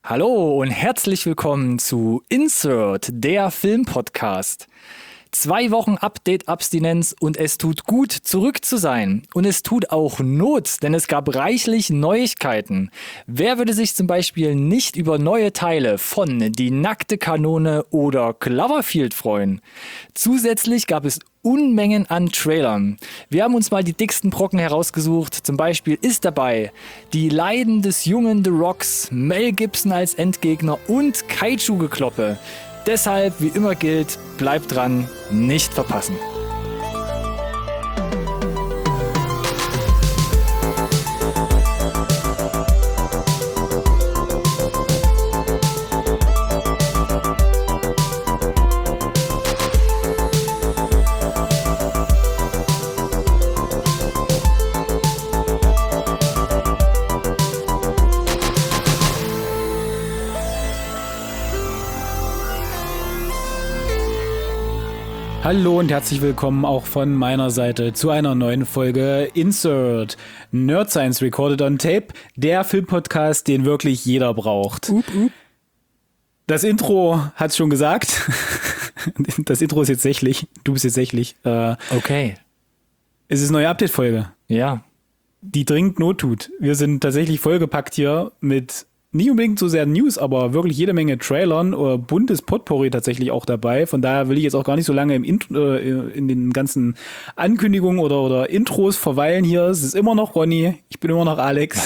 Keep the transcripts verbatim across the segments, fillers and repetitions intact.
Hallo und herzlich willkommen zu Insert, der Filmpodcast. Zwei Wochen Update-Abstinenz und es tut gut, zurück zu sein. Und es tut auch Not, denn es gab reichlich Neuigkeiten. Wer würde sich zum Beispiel nicht über neue Teile von Die nackte Kanone oder Cloverfield freuen? Zusätzlich gab es Unmengen an Trailern. Wir haben uns mal die dicksten Brocken herausgesucht. Zum Beispiel ist dabei die Leiden des jungen The Rocks, Mel Gibson als Endgegner und Kaiju-Gekloppe. Deshalb, wie immer gilt, bleibt dran, nicht verpassen. Hallo und herzlich willkommen auch von meiner Seite zu einer neuen Folge Insert Nerd Science Recorded on Tape, der Filmpodcast, den wirklich jeder braucht. Up, up. Das Intro hat's schon gesagt. Das Intro ist jetzt sächlich. Du bist jetzt sächlich. Äh, okay. Es ist eine neue Update-Folge. Ja. Die dringend Not tut. Wir sind tatsächlich vollgepackt hier mit nicht unbedingt so sehr News, aber wirklich jede Menge Trailern oder buntes Potpourri tatsächlich auch dabei. Von daher will ich jetzt auch gar nicht so lange im Int- äh, in den ganzen Ankündigungen oder, oder Intros verweilen hier. Es ist immer noch Ronny, ich bin immer noch Alex.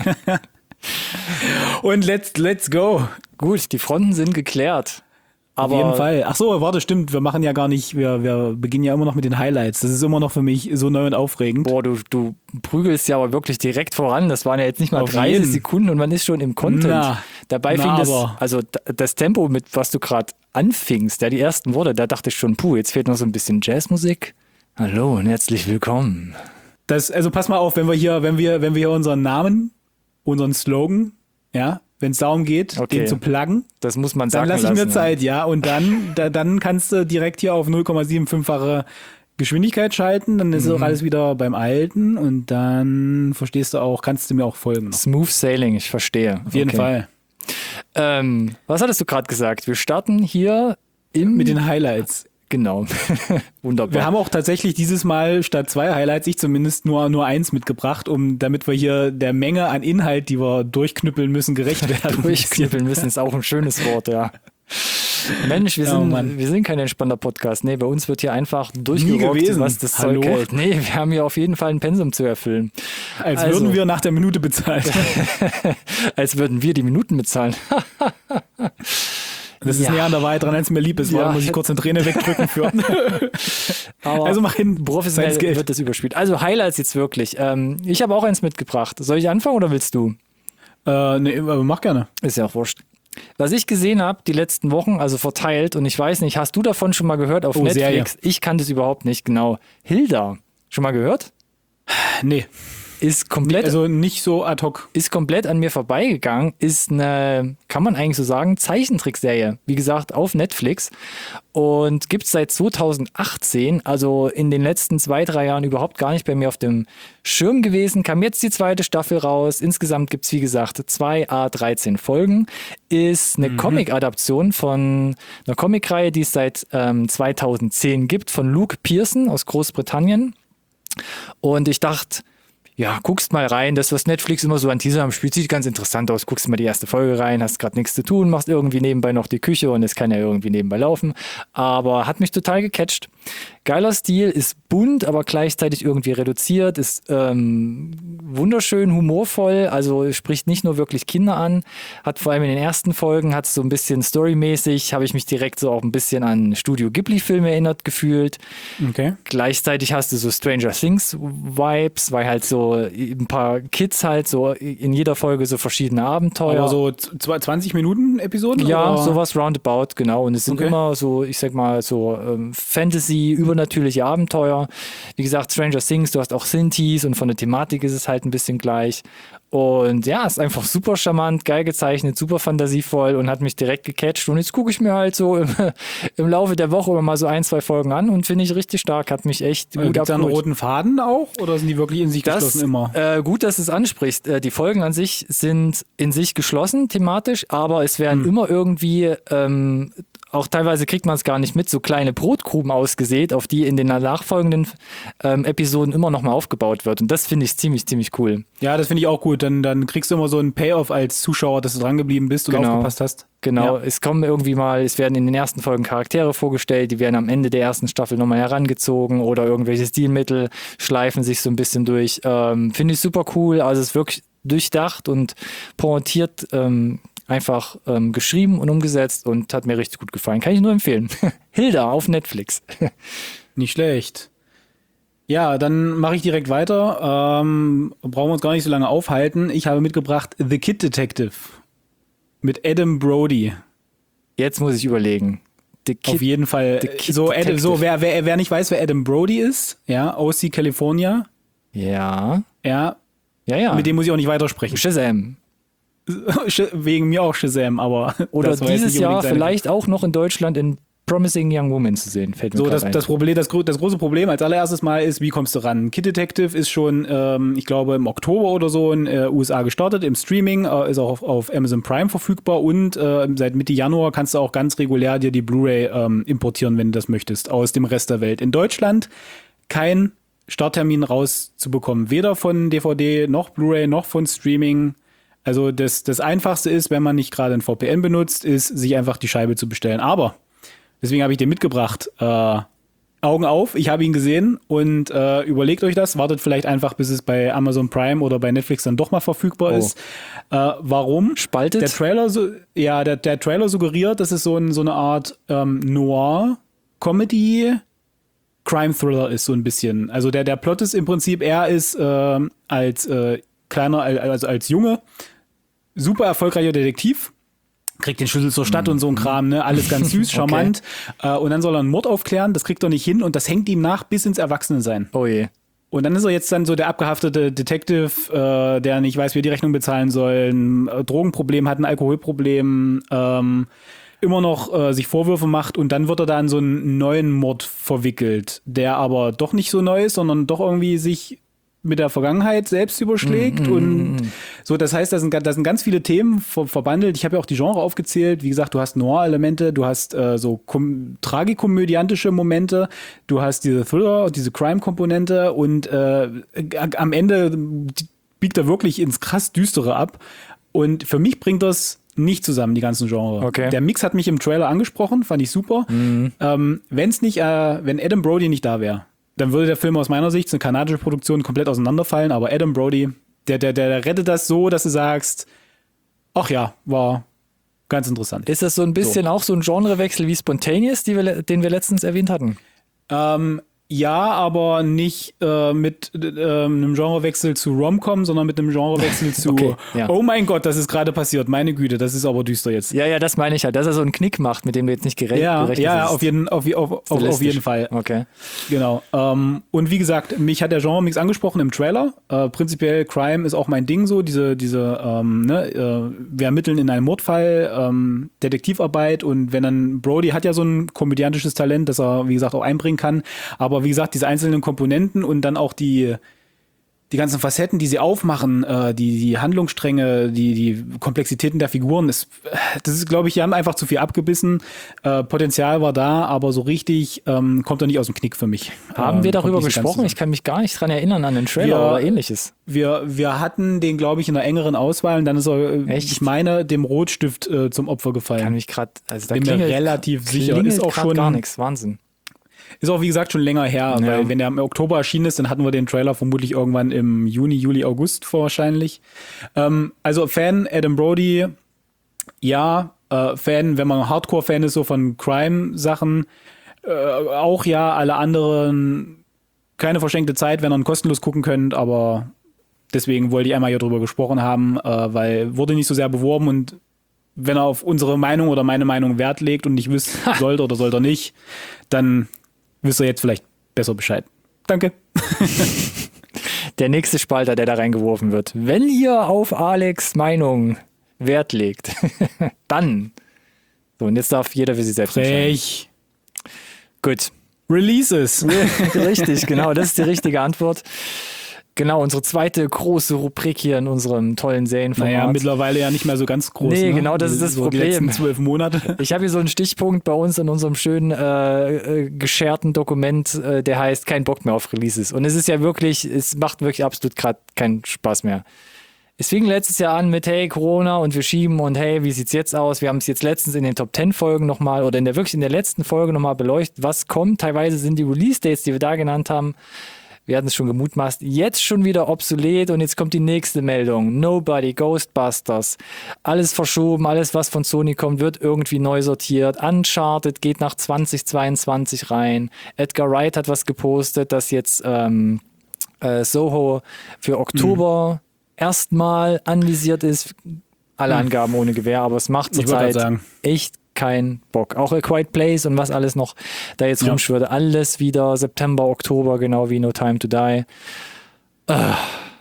Und let's, let's go. Gut, die Fronten sind geklärt. Aber auf jeden Fall. Ach so, warte, stimmt. Wir machen ja gar nicht, wir, wir beginnen ja immer noch mit den Highlights. Das ist immer noch für mich so neu und aufregend. Boah, du, du prügelst ja aber wirklich direkt voran. Das waren ja jetzt nicht mal auf dreißig jeden. Sekunden und man ist schon im Content. Na, Dabei na, fing das, aber. also das Tempo, mit was du gerade anfingst, ja, die ersten Worte, da dachte ich schon, puh, jetzt fehlt noch so ein bisschen Jazzmusik. Hallo und herzlich willkommen. Das, also pass mal auf, wenn wir hier, wenn wir, wenn wir hier unseren Namen, unseren Slogan, ja, wenn es darum geht, okay, den zu pluggen, das muss man dann sagen. lasse ich mir Zeit, ja. Und dann, da, dann kannst du direkt hier auf null Komma fünfundsiebzig-fache Geschwindigkeit schalten, dann ist mhm. auch alles wieder beim Alten und dann verstehst du auch, kannst du mir auch folgen. Noch. Smooth Sailing, ich verstehe. Auf jeden okay. Fall. Ähm, was hattest du gerade gesagt? Wir starten hier im... Mit den Highlights. Genau. Wunderbar. Wir haben auch tatsächlich dieses Mal statt zwei Highlights, ich zumindest nur, nur eins mitgebracht, um damit wir hier der Menge an Inhalt, die wir durchknüppeln müssen, gerecht werden. Durchknüppeln müssen ist auch ein schönes Wort, ja. Mensch, wir sind, oh wir sind kein entspannter Podcast. Nee, bei uns wird hier einfach durchgerockt, was das Zeug hält. Nee, wir haben hier auf jeden Fall ein Pensum zu erfüllen. Als also, würden wir nach der Minute bezahlen. Als würden wir die Minuten bezahlen. Das ist ja näher an der Wahrheit dran, als mir lieb ist. Ja. Muss ich kurz eine Träne wegdrücken für. Aber also mach hin. Professionell wird das überspielt. Also Highlights jetzt wirklich. Ähm, ich habe auch eins mitgebracht. Soll ich anfangen oder willst du? Äh, nee, aber mach gerne. Ist ja auch wurscht. Was ich gesehen habe die letzten Wochen, also verteilt, und ich weiß nicht, hast du davon schon mal gehört auf oh, Netflix? Serie. Ich kannte es überhaupt nicht, genau. Hilda. Schon mal gehört? Nee. Ist komplett, also nicht so ad hoc. Ist komplett an mir vorbeigegangen. Ist eine, kann man eigentlich so sagen, Zeichentrickserie. Wie gesagt, auf Netflix. Und gibt es seit zweitausendachtzehn, also in den letzten zwei, drei Jahren überhaupt gar nicht bei mir auf dem Schirm gewesen. Kam jetzt die zweite Staffel raus. Insgesamt gibt es, wie gesagt, zwei à dreizehn Folgen. Ist eine mhm. Comic-Adaption von einer Comicreihe, die es seit ähm, zweitausendzehn gibt, von Luke Pearson aus Großbritannien. Und ich dachte, ja, guckst mal rein, das, was Netflix immer so an Teaser am Spiel, sieht ganz interessant aus. Guckst mal die erste Folge rein, hast gerade nichts zu tun, machst irgendwie nebenbei noch die Küche und es kann ja irgendwie nebenbei laufen. Aber hat mich total gecatcht. Geiler Stil, ist bunt, aber gleichzeitig irgendwie reduziert, ist ähm, wunderschön, humorvoll, also spricht nicht nur wirklich Kinder an, hat vor allem in den ersten Folgen, hat so ein bisschen storymäßig, habe ich mich direkt so auch ein bisschen an Studio Ghibli-Filme erinnert gefühlt. Okay. Gleichzeitig hast du so Stranger Things-Vibes, weil halt so ein paar Kids halt so in jeder Folge so verschiedene Abenteuer. Aber so zwanzig Minuten Episoden? Ja, oder? sowas roundabout, genau. Und es sind okay. immer so, ich sag mal, so ähm, Fantasy, übernatürliche Abenteuer. Wie gesagt, Stranger Things, du hast auch Synthes und von der Thematik ist es halt ein bisschen gleich. Und ja, ist einfach super charmant, geil gezeichnet, super fantasievoll und hat mich direkt gecatcht. Und jetzt gucke ich mir halt so im, im Laufe der Woche immer mal so ein, zwei Folgen an und finde ich richtig stark, hat mich echt gut abgeholt. Gibt es da einen roten Faden auch oder sind die wirklich in sich das, geschlossen immer? Äh, gut, dass du es ansprichst. Äh, die Folgen an sich sind in sich geschlossen thematisch, aber es werden hm. immer irgendwie, ähm, auch teilweise kriegt man es gar nicht mit, so kleine Brotkrumen ausgesät, auf die in den nachfolgenden ähm, Episoden immer nochmal aufgebaut wird. Und das finde ich ziemlich, ziemlich cool. Ja, das finde ich auch gut. Dann, dann kriegst du immer so einen Payoff als Zuschauer, dass du dran geblieben bist und genau. aufgepasst hast. Genau, ja. Es kommen irgendwie mal, es werden in den ersten Folgen Charaktere vorgestellt, die werden am Ende der ersten Staffel nochmal herangezogen oder irgendwelche Stilmittel schleifen sich so ein bisschen durch. Ähm, finde ich super cool. Also es ist wirklich durchdacht und pointiert, ähm, einfach ähm, geschrieben und umgesetzt und hat mir richtig gut gefallen. Kann ich nur empfehlen. Hilda auf Netflix. Nicht schlecht. Ja, dann mache ich direkt weiter. Ähm, brauchen wir uns gar nicht so lange aufhalten. Ich habe mitgebracht The Kid Detective mit Adam Brody. Jetzt muss ich überlegen. The Kid, Auf jeden Fall. So, Adam, so wer, wer, wer nicht weiß, wer Adam Brody ist, ja, O C California. Ja. Ja. Ja, ja. Mit dem muss ich auch nicht weitersprechen. Shazam. Wegen mir auch Shazam, aber oder dieses Jahr vielleicht auch noch in Deutschland in Promising Young Woman zu sehen. Fällt mir so, das, ein. das, Problem, das, das große Problem als allererstes Mal ist, wie kommst du ran? Kid Detective ist schon, ähm, ich glaube, im Oktober oder so in äh, U S A gestartet, im Streaming, äh, ist auch auf, auf Amazon Prime verfügbar und äh, seit Mitte Januar kannst du auch ganz regulär dir die Blu-ray ähm, importieren, wenn du das möchtest, aus dem Rest der Welt. In Deutschland kein Starttermin rauszubekommen, weder von D V D noch Blu-ray noch von Streaming. Also das, das Einfachste ist, wenn man nicht gerade ein V P N benutzt, ist, sich einfach die Scheibe zu bestellen. Aber, deswegen habe ich den mitgebracht, äh, Augen auf, ich habe ihn gesehen und äh, überlegt euch das, wartet vielleicht einfach, bis es bei Amazon Prime oder bei Netflix dann doch mal verfügbar oh. ist. Äh, warum? Spaltet? Der Trailer, ja, der, der Trailer suggeriert, dass es so, ein, so eine Art ähm, Noir-Comedy Crime-Thriller ist, so ein bisschen. Also der, der Plot ist im Prinzip, er ist äh, als äh, kleiner, also als Junge, super erfolgreicher Detektiv, kriegt den Schlüssel zur Stadt mhm. und so ein Kram, ne, alles ganz süß, charmant. Okay. Äh, und dann soll er einen Mord aufklären, das kriegt er nicht hin und das hängt ihm nach bis ins Erwachsenensein. Oh je. Und dann ist er jetzt dann so der abgehaftete Detective, äh, der nicht weiß, wie er die Rechnung bezahlen soll, ein äh, Drogenproblem hat, ein Alkoholproblem, ähm, immer noch äh, sich Vorwürfe macht und dann wird er da in so einen neuen Mord verwickelt, der aber doch nicht so neu ist, sondern doch irgendwie sich mit der Vergangenheit selbst überschlägt mm, und mm, so, das heißt, da sind, da sind ganz viele Themen ver- verbandelt. Ich habe ja auch die Genre aufgezählt. Wie gesagt, du hast Noir-Elemente, du hast äh, so kom- tragikomödiantische Momente, du hast diese Thriller, diese Crime-Komponente und äh, am Ende biegt er wirklich ins krass Düstere ab und für mich bringt das nicht zusammen, die ganzen Genre. Okay. Der Mix hat mich im Trailer angesprochen, fand ich super. Mm. Ähm, wenn's nicht, äh, wenn Adam Brody nicht da wäre, dann würde der Film aus meiner Sicht, eine kanadische Produktion, komplett auseinanderfallen. Aber Adam Brody, der, der, der rettet das so, dass du sagst, ach ja, war ganz interessant. Ist das so ein bisschen so. Auch so ein Genrewechsel wie Spontaneous, die wir, den wir letztens erwähnt hatten? Ähm, ja, aber nicht äh, mit äh, einem Genrewechsel zu Rom-Com, sondern mit einem Genrewechsel zu okay, ja. Oh mein Gott, das ist gerade passiert, meine Güte, das ist aber düster jetzt. Ja, ja, das meine ich halt, dass er so einen Knick macht, mit dem du jetzt nicht gerechnet ja, hast. Ja, auf jeden, auf, auf, auf, auf jeden Fall. Okay. Genau. Ähm, und wie gesagt, mich hat der Genre-Mix angesprochen im Trailer. Äh, prinzipiell Crime ist auch mein Ding so, diese, diese, ähm, ne, äh, wir ermitteln in einem Mordfall, ähm, Detektivarbeit und wenn dann, Brody hat ja so ein komödiantisches Talent, das er, wie gesagt, auch einbringen kann, aber wie gesagt, diese einzelnen Komponenten und dann auch die die ganzen Facetten, die sie aufmachen, äh, die die Handlungsstränge, die die Komplexitäten der Figuren, ist, das ist, glaube ich, die haben einfach zu viel abgebissen. Äh, Potenzial war da, aber so richtig ähm, kommt er nicht aus dem Knick für mich. Haben äh, wir darüber gesprochen? Ich kann mich gar nicht dran erinnern an den Trailer wir, oder ähnliches. Wir wir hatten den, glaube ich, in einer engeren Auswahl und dann ist er, Echt? ich meine, dem Rotstift äh, zum Opfer gefallen. Kann mich gerade, also da bin mir relativ sicher. Ist auch schon gar nichts, Wahnsinn. Ist auch, wie gesagt, schon länger her, ja. Weil wenn der im Oktober erschienen ist, dann hatten wir den Trailer vermutlich irgendwann im Juni, Juli, August wahrscheinlich. Ähm, also Fan, Adam Brody, ja, äh, Fan, wenn man Hardcore-Fan ist, so von Crime-Sachen, äh, auch ja, alle anderen, keine verschenkte Zeit, wenn ihr ihn kostenlos gucken könnt, aber deswegen wollte ich einmal hier drüber gesprochen haben, äh, weil wurde nicht so sehr beworben und wenn er auf unsere Meinung oder meine Meinung Wert legt und nicht wisst, sollte oder sollte er nicht, dann wisst ihr jetzt vielleicht besser Bescheid. Danke. der nächste Spalter, der da reingeworfen wird. Wenn ihr auf Alex Meinung Wert legt, dann. So, und jetzt darf jeder für sich selbst Frech. Gut. Releases. Richtig, genau, das ist die richtige Antwort. Genau, unsere zweite große Rubrik hier in unserem tollen Serienformat. Naja, mittlerweile ja nicht mehr so ganz groß. Nee, ne? genau, das ist das so Problem. Die letzten zwölf Monate. Ich habe hier so einen Stichpunkt bei uns in unserem schönen äh, äh, gescherten Dokument, äh, der heißt kein Bock mehr auf Releases. Und es ist ja wirklich, es macht wirklich absolut gerade keinen Spaß mehr. Es fing letztes Jahr an mit, hey, Corona und wir schieben und hey, wie sieht's jetzt aus? Wir haben es jetzt letztens in den Top zehn Folgen nochmal oder in der wirklich in der letzten Folge nochmal beleuchtet, was kommt. Teilweise sind die Release-Dates, die wir da genannt haben, wir hatten es schon gemutmaßt, jetzt schon wieder obsolet und jetzt kommt die nächste Meldung. Nobody, Ghostbusters, alles verschoben, alles was von Sony kommt, wird irgendwie neu sortiert. Uncharted geht nach zwanzig zweiundzwanzig rein. Edgar Wright hat was gepostet, dass jetzt ähm, äh, Soho für Oktober mhm. erstmal anvisiert ist. Alle hm. Angaben ohne Gewähr, aber es macht zurzeit echt keinen Bock. Auch A Quiet Place und was alles noch da jetzt ja. rumschwirrt. Alles wieder September, Oktober, genau wie No Time to Die. Ah.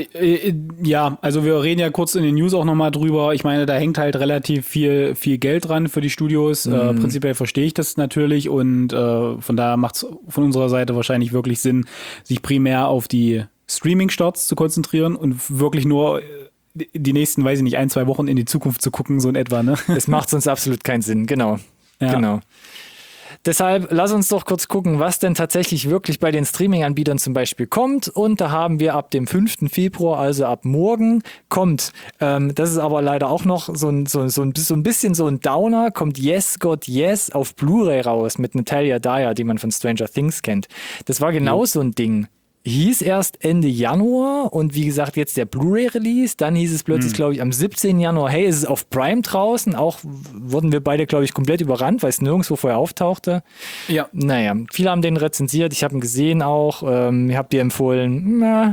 Ja, also wir reden ja kurz in den News auch nochmal drüber. Ich meine, da hängt halt relativ viel, viel Geld dran für die Studios. Mhm. Äh, prinzipiell verstehe ich das natürlich und äh, von daher macht es von unserer Seite wahrscheinlich wirklich Sinn, sich primär auf die Streaming-Starts zu konzentrieren und wirklich nur die nächsten, weiß ich nicht, ein, zwei Wochen in die Zukunft zu gucken, so in etwa, ne? Das macht sonst absolut keinen Sinn, genau. Ja. Genau. Deshalb lass uns doch kurz gucken, was denn tatsächlich wirklich bei den Streaming-Anbietern zum Beispiel kommt. Und da haben wir ab dem fünften Februar, also ab morgen, kommt, ähm, das ist aber leider auch noch so ein, so, so, ein, so ein bisschen so ein Downer, kommt Yes God Yes auf Blu-ray raus mit Natalia Dyer, die man von Stranger Things kennt. Das war genau ja. so ein Ding. Hieß erst Ende Januar und wie gesagt jetzt der Blu-ray-Release, dann hieß es plötzlich, mhm. glaube ich, am siebzehnten Januar, hey, es ist auf Prime draußen, auch wurden wir beide, glaube ich, komplett überrannt, weil es nirgendwo vorher auftauchte. Ja. Naja, viele haben den rezensiert, ich habe ihn gesehen auch, ähm, ich habe dir empfohlen, na,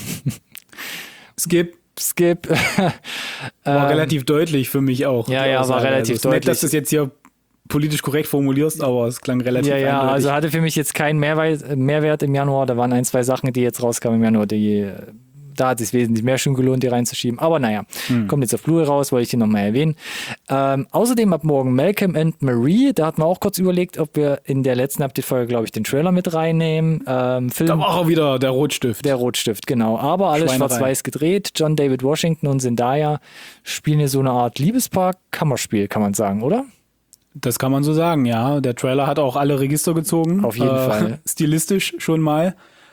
Skip. Skip. War ähm, relativ deutlich für mich auch. Ja, ja, war relativ also, deutlich. Nett, dass das jetzt hier politisch korrekt formulierst, aber es klang relativ Ja, ja, eindeutig. also hatte für mich jetzt keinen Mehrwert, Mehrwert im Januar. Da waren ein, zwei Sachen, die jetzt rauskamen im Januar, die, da hat es wesentlich mehr schon gelohnt, die reinzuschieben. Aber naja, hm. kommt jetzt auf Blu-ray raus, wollte ich hier nochmal erwähnen. Ähm, außerdem ab morgen Malcolm and Marie. Da hatten wir auch kurz überlegt, ob wir in der letzten Update-Folge, glaube ich, den Trailer mit reinnehmen. Ähm, Film, da war auch wieder der Rotstift. Der Rotstift, genau. Aber alles schwarz-weiß gedreht. John David Washington und Zendaya spielen hier so eine Art Liebespaar-Kammerspiel, kann man sagen, oder? Das kann man so sagen, ja. Der Trailer hat auch alle Register gezogen. Auf jeden äh, Fall. Stilistisch schon mal.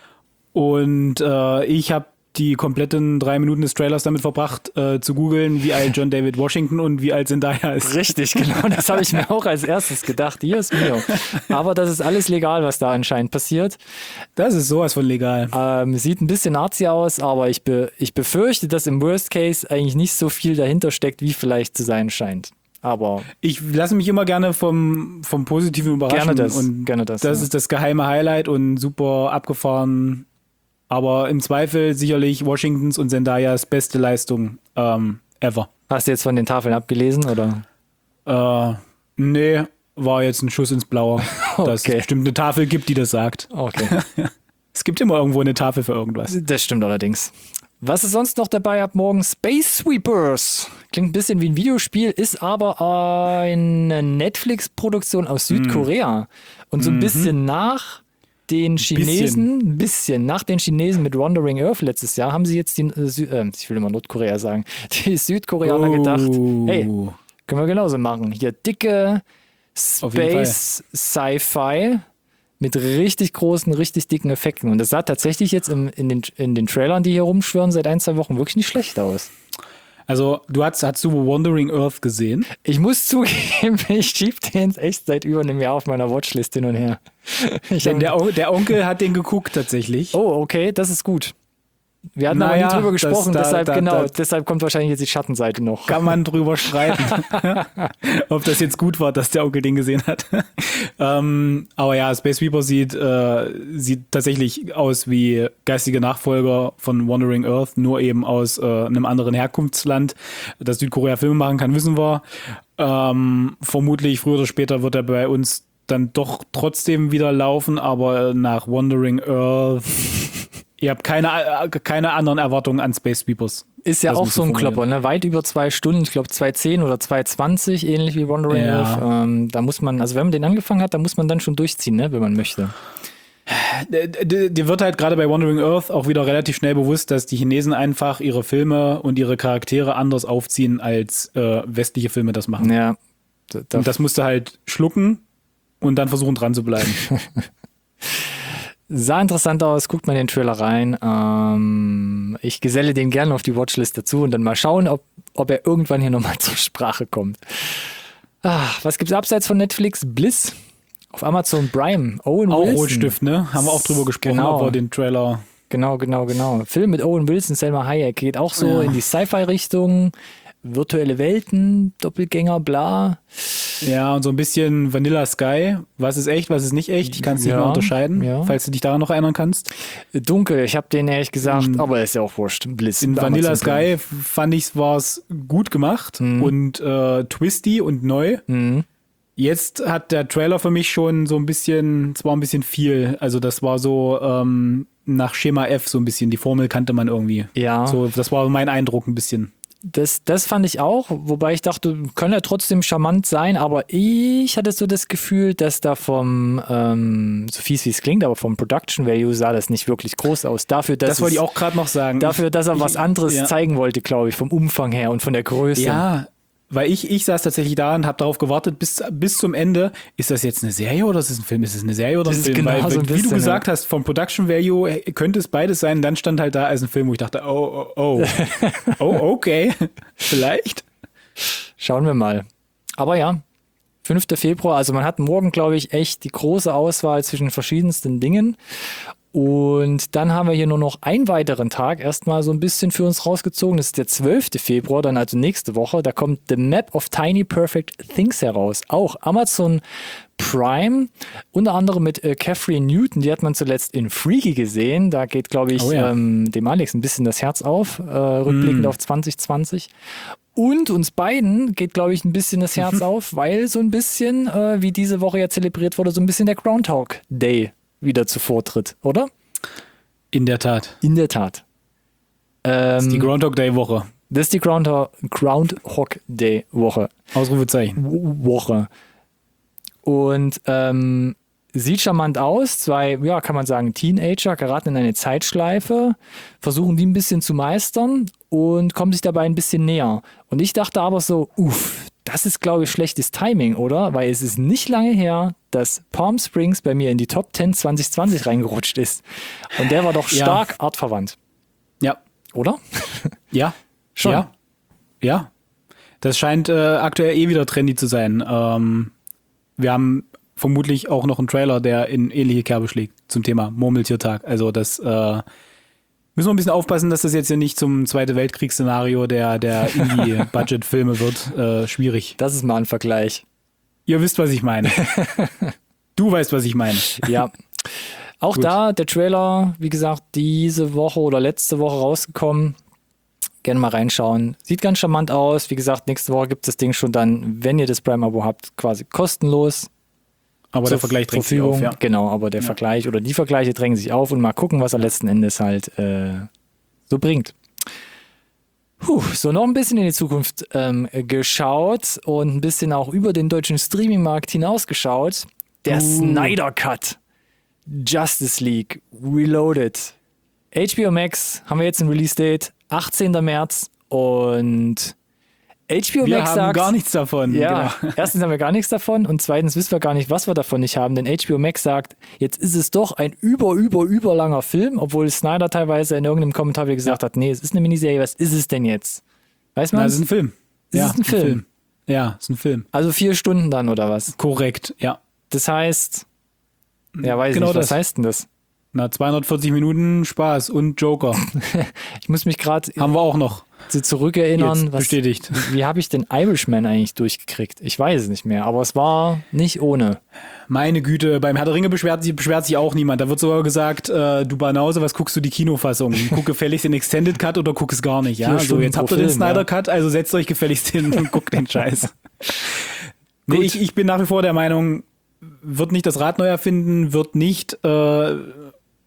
Und äh, ich habe die kompletten drei Minuten des Trailers damit verbracht, äh, zu googeln, wie alt John David Washington und wie alt Zendaya ist. Richtig, genau. Das habe ich mir auch als erstes gedacht. Hier ist Mio. Aber das ist alles legal, was da anscheinend passiert. Das ist sowas von legal. Ähm, sieht ein bisschen Nazi aus, aber ich, be- ich befürchte, dass im Worst Case eigentlich nicht so viel dahinter steckt, wie vielleicht zu sein scheint. Aber ich lasse mich immer gerne vom, vom Positiven überraschen. Gerne das. Und gerne das, das ja. ist das geheime Highlight und super abgefahren. Aber im Zweifel sicherlich Washingtons und Zendayas beste Leistung ähm, ever. Hast du jetzt von den Tafeln abgelesen, oder? Äh, nee, war jetzt ein Schuss ins Blaue, okay. dass es bestimmt eine Tafel gibt, die das sagt. Okay. Es gibt immer irgendwo eine Tafel für irgendwas. Das stimmt allerdings. Was ist sonst noch dabei ab morgen? Space Sweepers. Klingt ein bisschen wie ein Videospiel, ist aber eine Netflix-Produktion aus Südkorea. Mhm. Und so ein bisschen mhm. nach den Chinesen, ein bisschen nach den Chinesen mit Wandering Earth letztes Jahr, haben sie jetzt die, äh, ich will immer Nordkorea sagen, die Südkoreaner oh. gedacht, hey, können wir genauso machen. Hier dicke Space Sci-Fi mit richtig großen, richtig dicken Effekten. Und das sah tatsächlich jetzt im, in, den, in den Trailern, die hier rumschwören, seit ein, zwei Wochen wirklich nicht schlecht aus. Also, du hast, hast du Wandering Earth gesehen? Ich muss zugeben, ich schieb den echt seit über einem Jahr auf meiner Watchlist hin und her. Denn der, der Onkel hat den geguckt tatsächlich. Oh, okay, das ist gut. Wir hatten naja, aber nie drüber gesprochen, da, deshalb, da, genau, da, deshalb kommt wahrscheinlich jetzt die Schattenseite noch. Kann man drüber streiten, ob das jetzt gut war, dass der Onkel den gesehen hat. ähm, aber ja, Space Sweeper sieht, äh, sieht tatsächlich aus wie geistige Nachfolger von Wandering Earth, nur eben aus äh, einem anderen Herkunftsland. Dass Südkorea Filme machen kann, wissen wir. Ähm, vermutlich früher oder später wird er bei uns dann doch trotzdem wieder laufen, aber nach Wandering Earth Ihr habt keine, äh, keine anderen Erwartungen an Space Sweepers. Ist ja Das auch muss so ein formulieren. Klopper, ne? Weit über zwei Stunden, ich glaube zwei zehn oder zwei zwanzig, ähnlich wie Wandering Ja. Earth. Ähm, da muss man, also wenn man den angefangen hat, dann muss man dann schon durchziehen, ne? Wenn man möchte. D- d- Dir wird halt gerade bei Wandering Earth auch wieder relativ schnell bewusst, dass die Chinesen einfach ihre Filme und ihre Charaktere anders aufziehen, als äh, westliche Filme das machen. Ja. Da, da, Und das musst du halt schlucken und dann versuchen dran zu bleiben. sah interessant aus, guckt mal in den Trailer rein. Ähm, ich geselle den gerne auf die Watchlist dazu und dann mal schauen, ob, ob er irgendwann hier nochmal zur Sprache kommt. Ah, was gibt's abseits von Netflix? Bliss auf Amazon Prime. Owen Auch Wilson. Rotstift, ne? Haben wir auch drüber gesprochen, Genau. aber den Trailer. Genau, genau, genau. Film mit Owen Wilson, Selma Hayek geht auch so Ja. in die Sci-Fi-Richtung. Virtuelle Welten, Doppelgänger, bla. Ja, und so ein bisschen Vanilla Sky. Was ist echt, was ist nicht echt? Ich kann es nicht Ja, mehr unterscheiden, ja. falls du dich daran noch erinnern kannst. Dunkel, ich habe den ehrlich gesagt, In- aber ist ja auch wurscht. Bliss. In Amazon Vanilla Prime. Sky fand ich, war es gut gemacht und äh, twisty und neu. Mhm. Jetzt hat der Trailer für mich schon so ein bisschen, es war ein bisschen viel. Also das war so ähm, nach Schema F so ein bisschen. Die Formel kannte man irgendwie. Ja. So, das war mein Eindruck ein bisschen. Das, das fand ich auch, wobei ich dachte, kann ja trotzdem charmant sein, aber ich hatte so das Gefühl, dass da vom, ähm, so fies wie es klingt, aber vom Production Value sah das nicht wirklich groß aus. Dafür, dass Das wollte es- ich auch gerade noch sagen. Dafür, dass er Ich- was anderes ja. zeigen wollte, glaube ich, vom Umfang her und von der Größe. Ja, weil ich, ich saß tatsächlich da und habe darauf gewartet bis, bis zum Ende. Ist das jetzt eine Serie oder ist es ein Film? Ist es eine Serie oder ein Das ist Film? genau weil, so ein wie du bisschen, gesagt hast, vom Production Value äh, könnte es beides sein. Dann stand halt da als ein Film, wo ich dachte, oh, oh, oh. oh, okay. Vielleicht. Schauen wir mal. Aber ja, fünfter Februar, also man hat morgen, glaube ich, echt die große Auswahl zwischen verschiedensten Dingen. Und dann haben wir hier nur noch einen weiteren Tag erstmal so ein bisschen für uns rausgezogen. Das ist der zwölfte Februar, dann also nächste Woche. Da kommt The Map of Tiny Perfect Things heraus. Auch Amazon Prime, unter anderem mit äh, Catherine Newton, die hat man zuletzt in Freaky gesehen. Da geht, glaube ich, Oh ja. ähm, dem Alex ein bisschen das Herz auf, äh, rückblickend Mm. auf zwanzig zwanzig. Und uns beiden geht, glaube ich, ein bisschen das Herz auf, weil so ein bisschen, äh, wie diese Woche ja zelebriert wurde, so ein bisschen der Groundhog Day wieder zuvor tritt, oder? In der Tat. In der Tat. Ähm, Die Groundhog Day Woche. das ist die Groundhog, Groundhog Day Woche. Ausrufezeichen. W- Woche. Und ähm, sieht charmant aus. Zwei, ja, kann man sagen, Teenager geraten in eine Zeitschleife, versuchen die ein bisschen zu meistern und kommen sich dabei ein bisschen näher. Und ich dachte aber so, uff, das ist, glaube ich, schlechtes Timing, oder? Weil es ist nicht lange her, dass Palm Springs bei mir in die Top zehn zwanzig zwanzig reingerutscht ist. Und der war doch Ja. stark artverwandt, Ja. oder? Ja. Schon. Ja. Ja. Das scheint äh, aktuell eh wieder trendy zu sein. Ähm, wir haben vermutlich auch noch einen Trailer, der in ähnliche Kerbe schlägt zum Thema Murmeltiertag. Also das äh, müssen wir ein bisschen aufpassen, dass das jetzt ja nicht zum Zweite Weltkriegsszenario der, der Indie-Budget-Filme wird. Äh, schwierig. Das ist mal ein Vergleich. Ihr wisst, was ich meine. Du weißt, was ich meine. Ja. Auch Gut. da der Trailer, wie gesagt, diese Woche oder letzte Woche rausgekommen. Gerne mal reinschauen. Sieht ganz charmant aus. Wie gesagt, nächste Woche gibt es das Ding schon dann, wenn ihr das Prime-Abo habt, quasi kostenlos. Aber der zur Vergleich drängt sich Verfügung. auf, ja. Genau, aber der Ja. Vergleich oder die Vergleiche drängen sich auf und mal gucken, was er letzten Endes halt äh, so bringt. Puh, so noch ein bisschen in die Zukunft ähm, geschaut und ein bisschen auch über den deutschen Streaming-Markt hinausgeschaut. Der Uh. Snyder Cut. Justice League Reloaded. H B O Max haben wir jetzt ein Release-Date, achtzehnten März und H B O Wir Max haben sagt, gar nichts davon. ja, Genau. erstens haben wir gar nichts davon und zweitens wissen wir gar nicht, was wir davon nicht haben, denn H B O Max sagt, jetzt ist es doch ein über, über, überlanger Film, obwohl Snyder teilweise in irgendeinem Kommentar wieder gesagt hat, nee, es ist eine Miniserie, was ist es denn jetzt? Weiß Na, man? das ist ein Film. Ist ja, es ein Film? Ja, ist ein Film. Also vier Stunden dann oder was? Korrekt, ja. Das heißt, ja, weiß Genau nicht, was das. heißt denn das? Na, zweihundertvierzig Minuten Spaß und Joker. Ich muss mich gerade Haben wir auch noch. so zurückerinnern, Jetzt was, bestätigt. wie habe ich den Irishman eigentlich durchgekriegt? Ich weiß es nicht mehr, aber es war nicht ohne. Meine Güte, beim Herr der Ringe beschwert sich, beschwert sich auch niemand. Da wird sogar gesagt, äh, du Banause, was guckst du die Kinofassung? Guck gefälligst den Extended Cut oder guck es gar nicht. Ja, Vier also Stunden jetzt pro habt ihr den Film, Snyder ja. Cut, also setzt euch gefälligst hin und guckt den Scheiß. Nee, Gut. ich, ich bin nach wie vor der Meinung, wird nicht das Rad neu erfinden, wird nicht äh,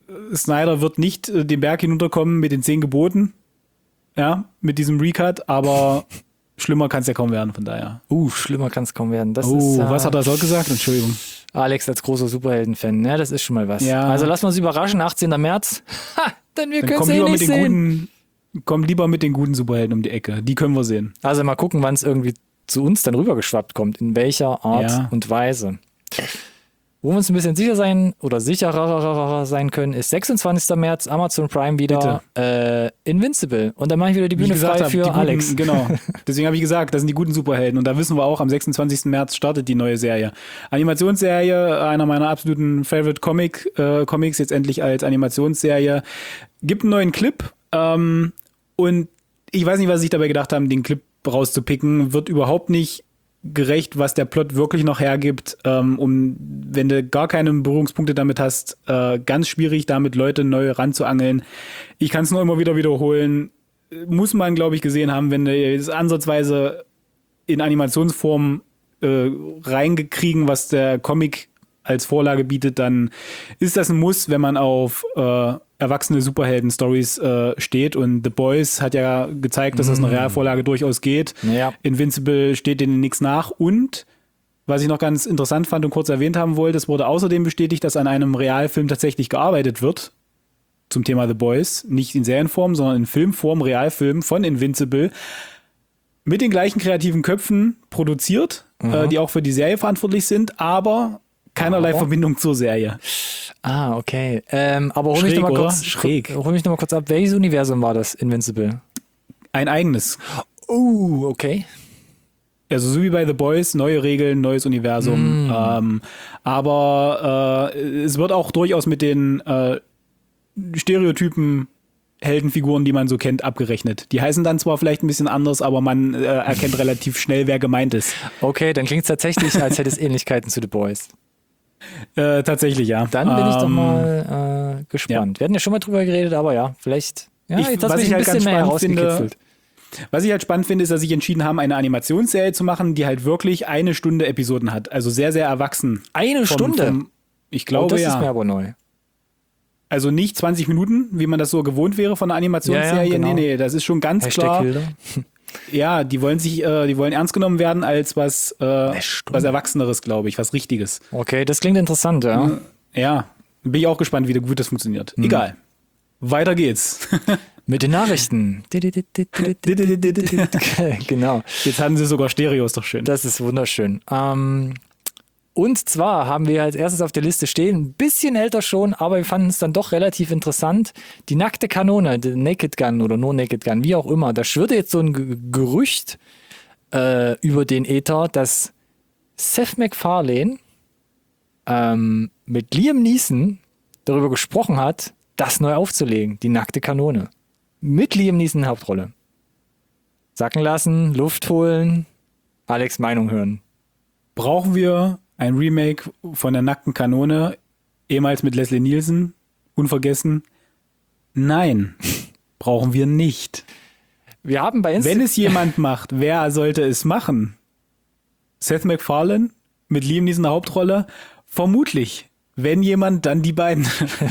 Snyder wird nicht äh, den Berg hinunterkommen mit den zehn Geboten, ja, mit diesem Recut, aber schlimmer kann es ja kaum werden, von daher. Uh, schlimmer kann es kaum werden. Das oh, ist, äh, was hat er so gesagt? Entschuldigung. Alex als großer Superhelden-Fan, ja, das ist schon mal was. Ja. Also lassen wir uns überraschen, achtzehnten März. Ha, denn wir Dann können komm es eh lieber nicht mit den sehen. guten, komm lieber mit den guten Superhelden um die Ecke. Die können wir sehen. Also mal gucken, wann es irgendwie zu uns dann rübergeschwappt kommt, in welcher Art Ja. und Weise. Wo wir uns ein bisschen sicher sein oder sicherer sein können, ist sechsundzwanzigsten März, Amazon Prime wieder äh, Invincible. Und dann mache ich wieder die Wie ich Bühne gesagt frei hab, für die guten, Alex. Genau. Deswegen habe ich gesagt, das sind die guten Superhelden. Und da wissen wir auch, am sechsundzwanzigsten März startet die neue Serie. Animationsserie, einer meiner absoluten Favorite Comic, äh, Comics, jetzt endlich als Animationsserie. Gibt einen neuen Clip. Ähm, und ich weiß nicht, was sie sich dabei gedacht haben, den Clip rauszupicken. Wird überhaupt nicht gerecht, was der Plot wirklich noch hergibt, ähm, um, wenn du gar keine Berührungspunkte damit hast, äh, ganz schwierig, damit Leute neu ranzuangeln. Ich kann es nur immer wieder wiederholen. Muss man, glaube ich, gesehen haben, wenn du es ansatzweise in Animationsform äh, reingekriegen, was der Comic als Vorlage bietet, dann ist das ein Muss, wenn man auf äh, erwachsene Superhelden-Stories äh, steht. Und The Boys hat ja gezeigt, dass das eine Realvorlage durchaus geht. Ja. Invincible steht denen nichts nach. Und was ich noch ganz interessant fand und kurz erwähnt haben wollte, es wurde außerdem bestätigt, dass an einem Realfilm tatsächlich gearbeitet wird zum Thema The Boys. Nicht in Serienform, sondern in Filmform, Realfilm von Invincible. Mit den gleichen kreativen Köpfen produziert, mhm. äh, die auch für die Serie verantwortlich sind, aber keinerlei aber? Verbindung zur Serie. Ah, okay. Ähm, aber hol mich Schräg, noch mal oder? kurz, Schräg. Hol mich noch mal kurz ab. Welches Universum war das, Invincible? Ein eigenes. Oh, okay. Also so wie bei The Boys, neue Regeln, neues Universum. Mm. Ähm, aber äh, es wird auch durchaus mit den äh, Stereotypen Heldenfiguren, die man so kennt, abgerechnet. Die heißen dann zwar vielleicht ein bisschen anders, aber man äh, erkennt relativ schnell, wer gemeint ist. Okay, dann klingt es tatsächlich, als hätte es Ähnlichkeiten zu The Boys. Äh, tatsächlich, ja. Dann bin ähm, ich doch mal äh, gespannt. Ja. Wir hatten ja schon mal drüber geredet, aber ja, vielleicht ja, ich, jetzt hast was du mich ich ein halt bisschen ganz mehr spannend finde, herausgekitzelt. Was ich halt spannend finde, ist, dass sie sich entschieden haben, eine Animationsserie zu machen, die halt wirklich eine Stunde Episoden hat. Also sehr, sehr erwachsen. Eine vom, Stunde? Vom, ich glaube, oh, das ja. ist mir aber neu. Also nicht zwanzig Minuten, wie man das so gewohnt wäre von einer Animationsserie. Ja, ja, genau. Nee, nee, das ist schon ganz Hashtag klar. Hilde. Ja, die wollen sich, äh, die wollen ernst genommen werden als was, äh, was Erwachseneres, glaube ich, was Richtiges. Okay, das klingt interessant, ja. Ja, bin ich auch gespannt, wie gut das funktioniert. Hm. Egal. Weiter geht's. Mit den Nachrichten. Genau. Jetzt hatten sie sogar Stereo, ist doch schön. Das ist wunderschön. Ähm, und zwar haben wir als erstes auf der Liste stehen, ein bisschen älter schon, aber wir fanden es dann doch relativ interessant, die nackte Kanone, die Naked Gun oder No Naked Gun, wie auch immer. Da schwirrte jetzt so ein G- Gerücht äh, über den Äther, dass Seth MacFarlane ähm, mit Liam Neeson darüber gesprochen hat, das neu aufzulegen, die nackte Kanone. Mit Liam Neeson Hauptrolle. Sacken lassen, Luft holen, Alex Meinung hören. Brauchen wir ein Remake von der nackten Kanone, ehemals mit Leslie Nielsen, unvergessen? Nein, brauchen wir nicht. Wir haben bei Insta- Wenn es jemand macht, wer sollte es machen? Seth MacFarlane mit Liam Neeson in der Hauptrolle? Vermutlich. Wenn jemand, dann die beiden.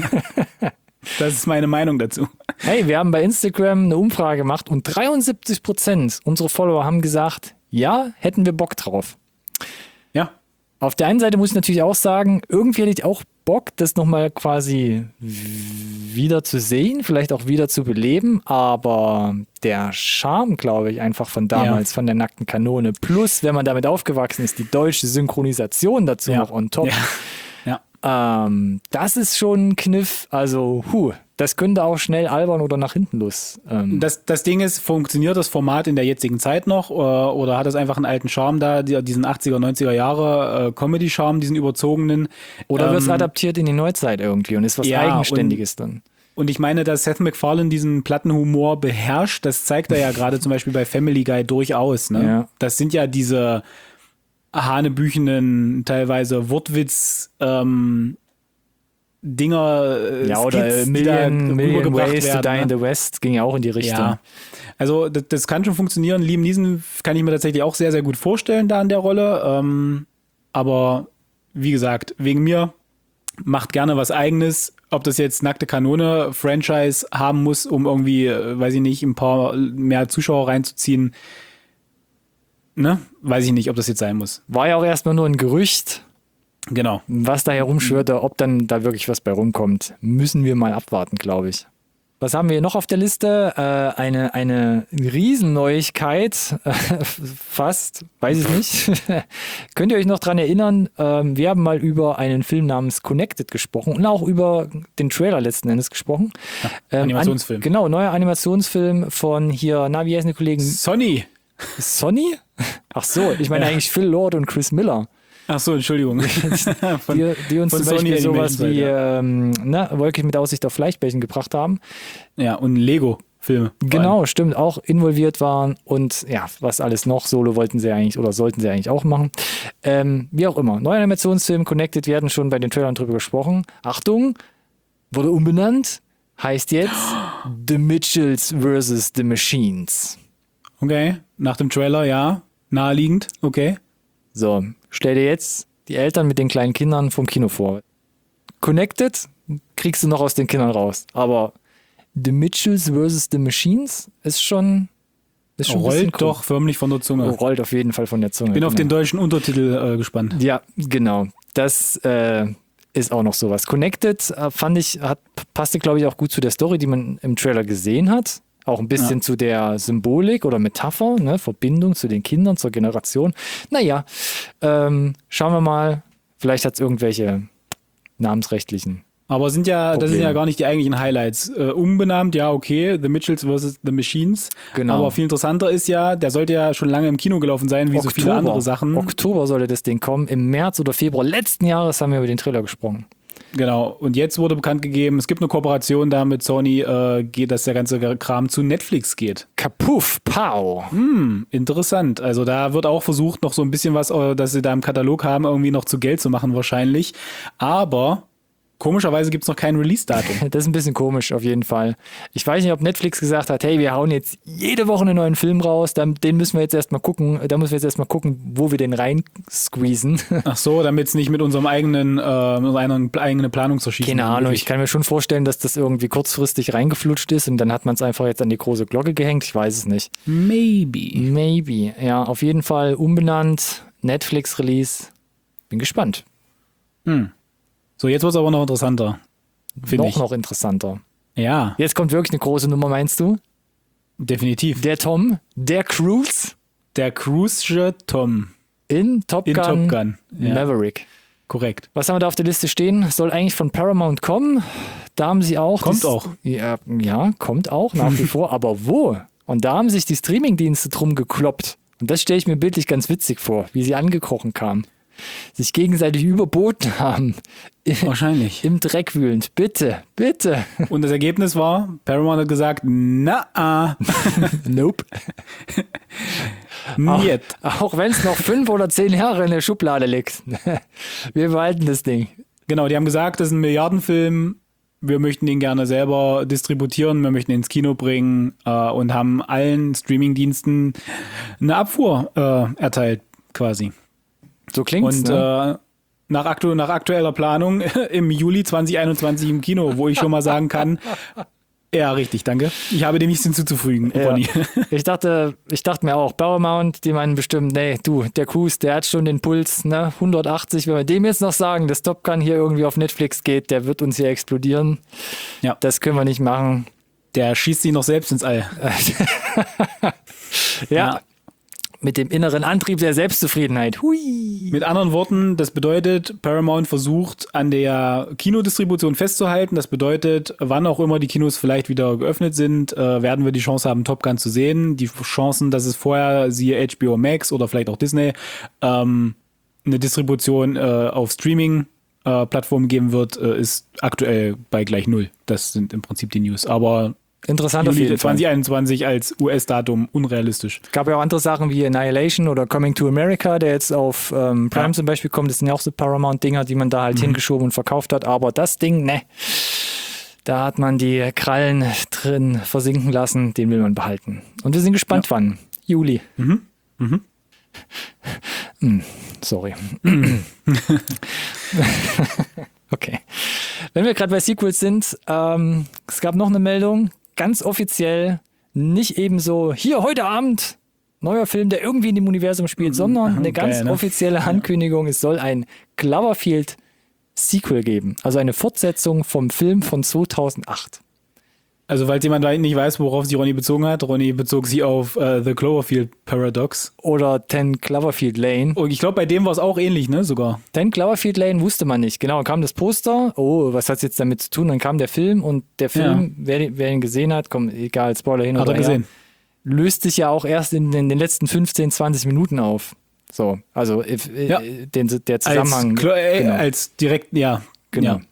Das ist meine Meinung dazu. Hey, wir haben bei Instagram eine Umfrage gemacht und dreiundsiebzig Prozent unserer Follower haben gesagt, ja, hätten wir Bock drauf. Ja. Auf der einen Seite muss ich natürlich auch sagen, irgendwie hätte ich auch Bock, das nochmal quasi wieder zu sehen, vielleicht auch wieder zu beleben, aber der Charme, glaube ich, einfach von damals, ja. von der nackten Kanone, plus, wenn man damit aufgewachsen ist, die deutsche Synchronisation dazu ja. noch on top. Ja. Ähm, das ist schon ein Kniff, also huh, das könnte auch schnell albern oder nach hinten los. Ähm. Das, das Ding ist, funktioniert das Format in der jetzigen Zeit noch oder, oder hat es einfach einen alten Charme da, diesen achtziger, neunziger Jahre äh, Comedy-Charme, diesen überzogenen? Oder ähm, wird es adaptiert in die Neuzeit irgendwie und ist was ja, Eigenständiges und, dann? Und ich meine, dass Seth MacFarlane diesen Plattenhumor beherrscht, das zeigt er ja gerade zum Beispiel bei Family Guy durchaus. Ne? Ja. Das sind ja diese hanebüchenen, teilweise Wortwitz ähm, Dinger, ja, oder Skits, Million, Million Ways werden, to Die ne? in the West ging ja auch in die Richtung. Ja. Also das, das kann schon funktionieren. Liam Neeson kann ich mir tatsächlich auch sehr, sehr gut vorstellen da in der Rolle. Ähm, aber wie gesagt, wegen mir macht gerne was Eigenes, ob das jetzt nackte Kanone-Franchise haben muss, um irgendwie, weiß ich nicht, ein paar mehr Zuschauer reinzuziehen. Ne? Weiß ich nicht, ob das jetzt sein muss. War ja auch erstmal nur ein Gerücht. Genau. Was da herumschwirrte, ob dann da wirklich was bei rumkommt, müssen wir mal abwarten, glaube ich. Was haben wir noch auf der Liste? Äh, eine, eine Riesenneuigkeit, äh, fast, weiß ich nicht. Könnt ihr euch noch dran erinnern? Ähm, wir haben mal über einen Film namens Connected gesprochen und auch über den Trailer letzten Endes gesprochen. Ja, ähm, Animationsfilm. An, genau, neuer Animationsfilm von hier, na, wie heißen die Kollegen? Sony. Sony? Ach so, ich meine Ja. eigentlich Phil Lord und Chris Miller. Ach so, Entschuldigung. von, die, die uns zum Sony Beispiel sowas wie ja. ähm, ne, Wolke mit Aussicht auf Fleischbällchen gebracht haben. Ja, und Lego-Filme. Genau, stimmt, auch involviert waren und ja, was alles noch, Solo wollten sie eigentlich oder sollten sie eigentlich auch machen. Ähm, wie auch immer, neuer Animationsfilm, Connected, wir hatten schon bei den Trailern drüber gesprochen. Achtung, wurde umbenannt, heißt jetzt The Mitchells versus. The Machines. Okay, nach dem Trailer, ja, naheliegend, okay. So, stell dir jetzt die Eltern mit den kleinen Kindern vom Kino vor. Connected kriegst du noch aus den Kindern raus, aber The Mitchells versus. The Machines ist schon, ist schon ein bisschen Rollt cool. doch förmlich von der Zunge. Rollt auf jeden Fall von der Zunge. Bin auf den genau. deutschen Untertitel äh, gespannt. Ja, genau. Das äh, ist auch noch sowas. Connected äh, fand ich, hat, passte glaube ich auch gut zu der Story, die man im Trailer gesehen hat. Auch ein bisschen ja. zu der Symbolik oder Metapher, ne? Verbindung zu den Kindern, zur Generation. Naja, ähm, schauen wir mal. Vielleicht hat es irgendwelche namensrechtlichen. Aber sind ja, Probleme. Das sind ja gar nicht die eigentlichen Highlights. Äh, umbenannt, ja, okay, The Mitchells versus. The Machines. Genau. Aber viel interessanter ist ja, der sollte ja schon lange im Kino gelaufen sein, wie Oktober. so viele andere Sachen. Oktober sollte das Ding kommen. Im März oder Februar letzten Jahres haben wir über den Trailer gesprochen. Genau, und jetzt wurde bekannt gegeben, es gibt eine Kooperation da mit Sony, äh, geht, dass der ganze Kram zu Netflix geht. Kapuff, pow. Hm, interessant. Also da wird auch versucht, noch so ein bisschen was, äh, dass sie da im Katalog haben, irgendwie noch zu Geld zu machen wahrscheinlich. Aber komischerweise gibt es noch kein Release-Datum. Das ist ein bisschen komisch auf jeden Fall. Ich weiß nicht, ob Netflix gesagt hat, hey, wir hauen jetzt jede Woche einen neuen Film raus, dann, den müssen wir jetzt erstmal gucken, da müssen wir jetzt erstmal gucken, wo wir den rein squeezen. Ach so, damit es nicht mit unserem eigenen, äh, einer eigenen Planung zerschießt. Keine Ahnung, ich kann mir schon vorstellen, dass das irgendwie kurzfristig reingeflutscht ist und dann hat man es einfach jetzt an die große Glocke gehängt, ich weiß es nicht. Maybe. Maybe, ja, auf jeden Fall umbenannt, Netflix-Release, bin gespannt. Hm. So, jetzt wird es aber noch interessanter. Noch, ich. noch interessanter. Ja. Jetzt kommt wirklich eine große Nummer, meinst du? Definitiv. Der Tom, der Cruise Der Cruise Tom in Top in Gun, Top Gun. Ja. Maverick. Korrekt. Was haben wir da auf der Liste stehen? Soll eigentlich von Paramount kommen. Da haben sie auch... Kommt die, auch. Ja, ja, kommt auch nach wie vor. Aber wo? Und da haben sich die Streamingdienste drum gekloppt. Und das stelle ich mir bildlich ganz witzig vor, wie sie angekrochen kamen. Sich gegenseitig überboten haben. Wahrscheinlich. Im Dreck wühlend. Bitte, bitte. Und das Ergebnis war, Paramount hat gesagt, na Nope. Niet. Auch, auch wenn es noch fünf oder zehn Jahre in der Schublade liegt. Wir behalten das Ding. Genau, die haben gesagt, das ist ein Milliardenfilm. Wir möchten ihn gerne selber distributieren, wir möchten ihn ins Kino bringen äh, und haben allen Streamingdiensten eine Abfuhr äh, erteilt, quasi. So klingt's, Und ne? äh, nach, aktu nach aktueller Planung im Juli zwanzig einundzwanzig im Kino, wo ich schon mal sagen kann, ja, richtig, danke. Ich habe dem nichts hinzuzufügen, Ja. Ronny. Ich dachte, ich dachte mir auch, Paramount, die meinen bestimmt, nee, du, der Cruise, der hat schon den Puls, ne, hundertachtzig, wenn wir dem jetzt noch sagen, dass Top Gun hier irgendwie auf Netflix geht, der wird uns hier explodieren. Ja. Das können wir nicht machen. Der schießt sich noch selbst ins All. ja. Ja. Mit dem inneren Antrieb der Selbstzufriedenheit. Hui. Mit anderen Worten, das bedeutet, Paramount versucht an der Kinodistribution festzuhalten. Das bedeutet, wann auch immer die Kinos vielleicht wieder geöffnet sind, äh, werden wir die Chance haben, Top Gun zu sehen. Die Chancen, dass es vorher, siehe H B O Max oder vielleicht auch Disney, ähm, eine Distribution äh, auf Streaming-Plattformen geben wird, äh, ist aktuell bei gleich null. Das sind im Prinzip die News. Aber Interessant auf Juli jeden Fall. zwanzig einundzwanzig als U S-Datum unrealistisch. Gab ja auch andere Sachen wie Annihilation oder Coming to America, der jetzt auf ähm, Prime Ja. zum Beispiel kommt. Das sind ja auch so Paramount-Dinger, die man da halt Mhm. hingeschoben und verkauft hat. Aber das Ding, ne, da hat man die Krallen drin versinken lassen. Den will man behalten. Und wir sind gespannt, wann. Juli. Mhm. Mhm. Hm, sorry. Okay. Wenn wir gerade bei Sequels sind, ähm, es gab noch eine Meldung, ganz offiziell, nicht eben so, hier heute Abend, neuer Film, der irgendwie in dem Universum spielt, sondern eine ganz Geil, ne? offizielle Ankündigung, es soll ein Cloverfield-Sequel geben, also eine Fortsetzung vom Film von zweitausendacht. Also falls jemand nicht weiß, worauf sich Ronny bezogen hat, Ronny bezog sich auf äh, The Cloverfield Paradox. Oder Ten Cloverfield Lane. Und ich glaube, bei dem war es auch ähnlich, ne, sogar. Ten Cloverfield Lane wusste man nicht. Genau, dann kam das Poster. Oh, was hat's jetzt damit zu tun? Dann kam der Film und der Film, ja. wer, wer ihn gesehen hat, komm, egal, Spoiler hin hat oder er gesehen. her, löst sich ja auch erst in den, den letzten fünfzehn, zwanzig Minuten auf. So, also äh, ja. den, der Zusammenhang. Als, äh, genau. als direkt, ja. Genau. Ja.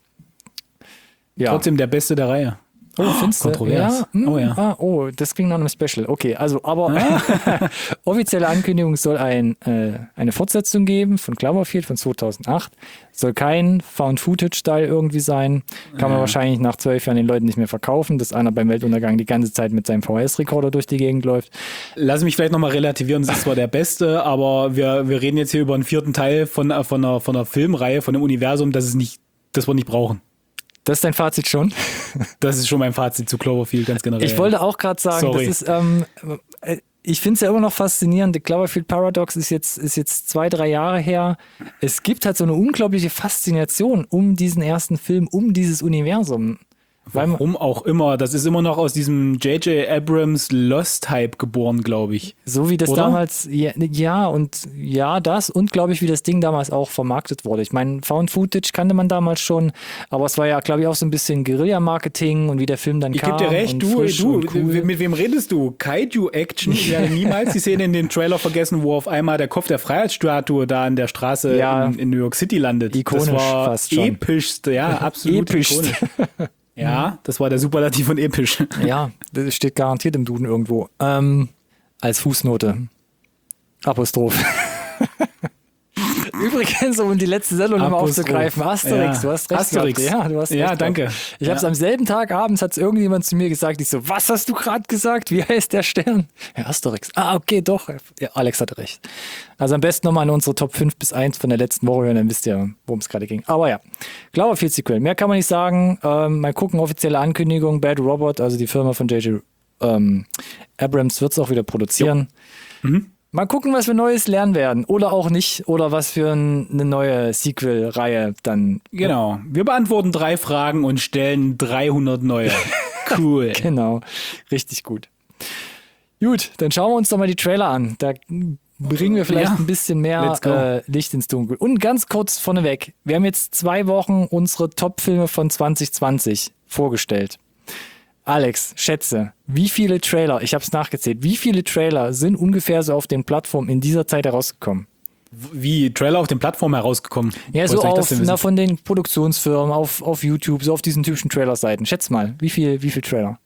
Ja. Trotzdem der Beste der Reihe. Oh, findest du? Kontrovers. Ja? Hm, oh ja. Ah, oh, das klingt nach einem Special. Okay, also, aber offizielle Ankündigung, es soll ein, äh, eine Fortsetzung geben von Cloverfield von zweitausendacht. Soll kein Found-Footage-Style irgendwie sein. Kann man ja. wahrscheinlich nach zwölf Jahren den Leuten nicht mehr verkaufen, dass einer beim Weltuntergang die ganze Zeit mit seinem V H S-Rekorder durch die Gegend läuft. Lass mich vielleicht nochmal relativieren, das ist zwar der beste, aber wir, wir reden jetzt hier über einen vierten Teil von, von, einer, von einer Filmreihe, von einem Universum, das, es nicht, das wir nicht brauchen. Das ist dein Fazit schon? Das ist schon mein Fazit zu Cloverfield ganz generell. Ich wollte auch gerade sagen, Sorry. das ist, ähm, ich finde es ja immer noch faszinierend. The Cloverfield Paradox ist jetzt, ist jetzt zwei, drei Jahre her. Es gibt halt so eine unglaubliche Faszination um diesen ersten Film, um dieses Universum. Warum auch immer. Das ist immer noch aus diesem J J Abrams Lost-Hype geboren, glaube ich. So wie das Oder? damals, ja, ja, und ja, das und glaube ich, wie das Ding damals auch vermarktet wurde. Ich meine, Found Footage kannte man damals schon, aber es war ja, glaube ich, auch so ein bisschen Guerilla-Marketing und wie der Film dann ich kam. Ich gebe dir recht, und du, frisch du und cool. mit wem redest du? Kaiju-Action? Ich werde niemals die Szene in dem Trailer vergessen, wo auf einmal der Kopf der Freiheitsstatue da an der Straße ja, in, in New York City landet. Ikonisch das war fast schon. epischste, ja, absolut Epischst. ikonisch. Ja, das war der Superlativ von episch. Ja, das steht garantiert im Duden irgendwo. Ähm, als Fußnote. Apostroph. Übrigens, um die letzte Sendung nochmal aufzugreifen, Asterix, ja. du hast recht. Asterix. Gehabt. Ja, du hast ja recht danke. gehabt. Ich habe es ja. am selben Tag abends, hat es irgendjemand zu mir gesagt, ich so, was hast du gerade gesagt? Wie heißt der Stern? Ja, Asterix. Ah, okay, doch. Ja, Alex hatte recht. Also am besten nochmal in unsere Top fünf bis eins von der letzten Woche hören, dann wisst ihr, worum es gerade ging. Aber ja, Cloverfield Sequel. Mehr kann man nicht sagen. Ähm, mal gucken, offizielle Ankündigung. Bad Robot, also die Firma von J J Ähm, Abrams wird es auch wieder produzieren. Mhm. Mal gucken, was wir Neues lernen werden. Oder auch nicht. Oder was für ein, eine neue Sequel-Reihe dann. Genau. Wir beantworten drei Fragen und stellen dreihundert neue. Cool. Genau. Richtig gut. Gut, dann schauen wir uns doch mal die Trailer an. Da bringen wir vielleicht ja. ein bisschen mehr äh, Licht ins Dunkel. Und ganz kurz vorneweg. Wir haben jetzt zwei Wochen unsere Top-Filme von zwanzig zwanzig vorgestellt. Alex, schätze, wie viele Trailer, ich habe es nachgezählt, wie viele Trailer sind ungefähr so auf den Plattformen in dieser Zeit herausgekommen? Wie Trailer auf den Plattformen herausgekommen? Ja, so auf, na, von den Produktionsfirmen, auf, auf YouTube, so auf diesen typischen Trailer-Seiten. Schätz mal, wie viel, wie viel Trailer?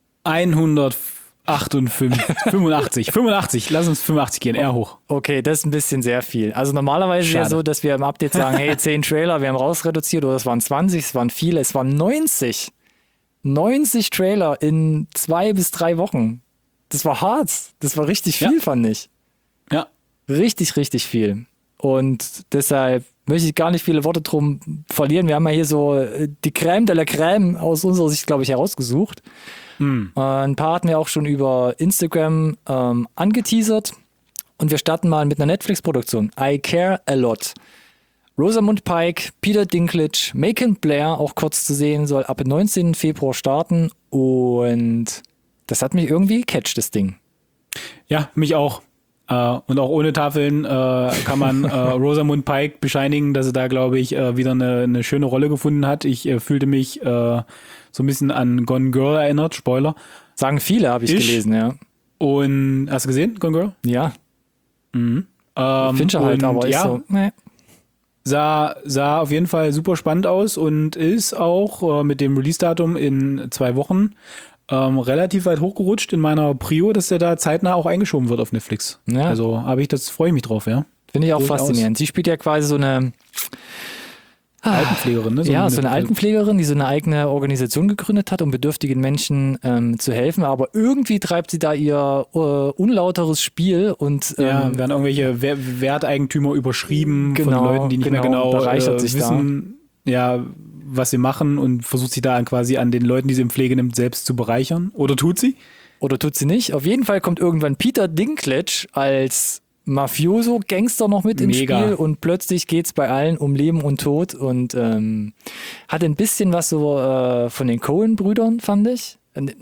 hundertachtundfünfzig, fünfundachtzig, fünfundachtzig, lass uns fünfundachtzig gehen, eher hoch. Okay, das ist ein bisschen sehr viel. Also normalerweise ist ja so, dass wir im Update sagen, hey, zehn Trailer, wir haben rausreduziert, oder es waren zwanzig, es waren viele, es waren neunzig. neunzig Trailer in zwei bis drei Wochen. Das war hart. Das war richtig viel, ja. fand ich. Ja. Richtig, richtig viel. Und deshalb möchte ich gar nicht viele Worte drum verlieren. Wir haben ja hier so die Crème de la Crème aus unserer Sicht, glaube ich, herausgesucht. Hm. Ein paar hatten wir auch schon über Instagram ähm, angeteasert. Und wir starten mal mit einer Netflix-Produktion. I Care a Lot. Rosamund Pike, Peter Dinklage, Macon Blair, auch kurz zu sehen, soll ab dem neunzehnten Februar starten. Und das hat mich irgendwie gecatcht, das Ding. Ja, mich auch. Äh, und auch ohne Tafeln äh, kann man äh, Rosamund Pike bescheinigen, dass sie da, glaube ich, äh, wieder eine, eine schöne Rolle gefunden hat. Ich äh, fühlte mich äh, so ein bisschen an Gone Girl erinnert. Spoiler. Sagen viele, habe ich, ich gelesen, ja. Und hast du gesehen, Gone Girl? Ja. Mhm. Ähm, Fincher halt, aber ist ja, so, nee. Sah, sah auf jeden Fall super spannend aus und ist auch äh, mit dem Release-Datum in zwei Wochen ähm, relativ weit hochgerutscht in meiner Prio, dass der da zeitnah auch eingeschoben wird auf Netflix. Ja. Also habe ich das, freue ich mich drauf, ja. Finde ich auch Durchaus. faszinierend. Sie spielt ja quasi so eine Altenpflegerin, ne? So ja, eine, so eine Altenpflegerin, die so eine eigene Organisation gegründet hat, um bedürftigen Menschen ähm, zu helfen. Aber irgendwie treibt sie da ihr äh, unlauteres Spiel und ähm, ja, werden irgendwelche Werteigentümer überschrieben genau, von Leuten, die nicht genau, mehr genau bereichert äh, sich wissen, da. ja, was sie machen und versucht sich da quasi an den Leuten, die sie in Pflege nimmt, selbst zu bereichern. Oder tut sie? Oder tut sie nicht? Auf jeden Fall kommt irgendwann Peter Dinklage als Mafioso-Gangster noch mit ins Mega. Spiel und plötzlich geht's bei allen um Leben und Tod und ähm, hat ein bisschen was so äh, von den Coen-Brüdern, fand ich.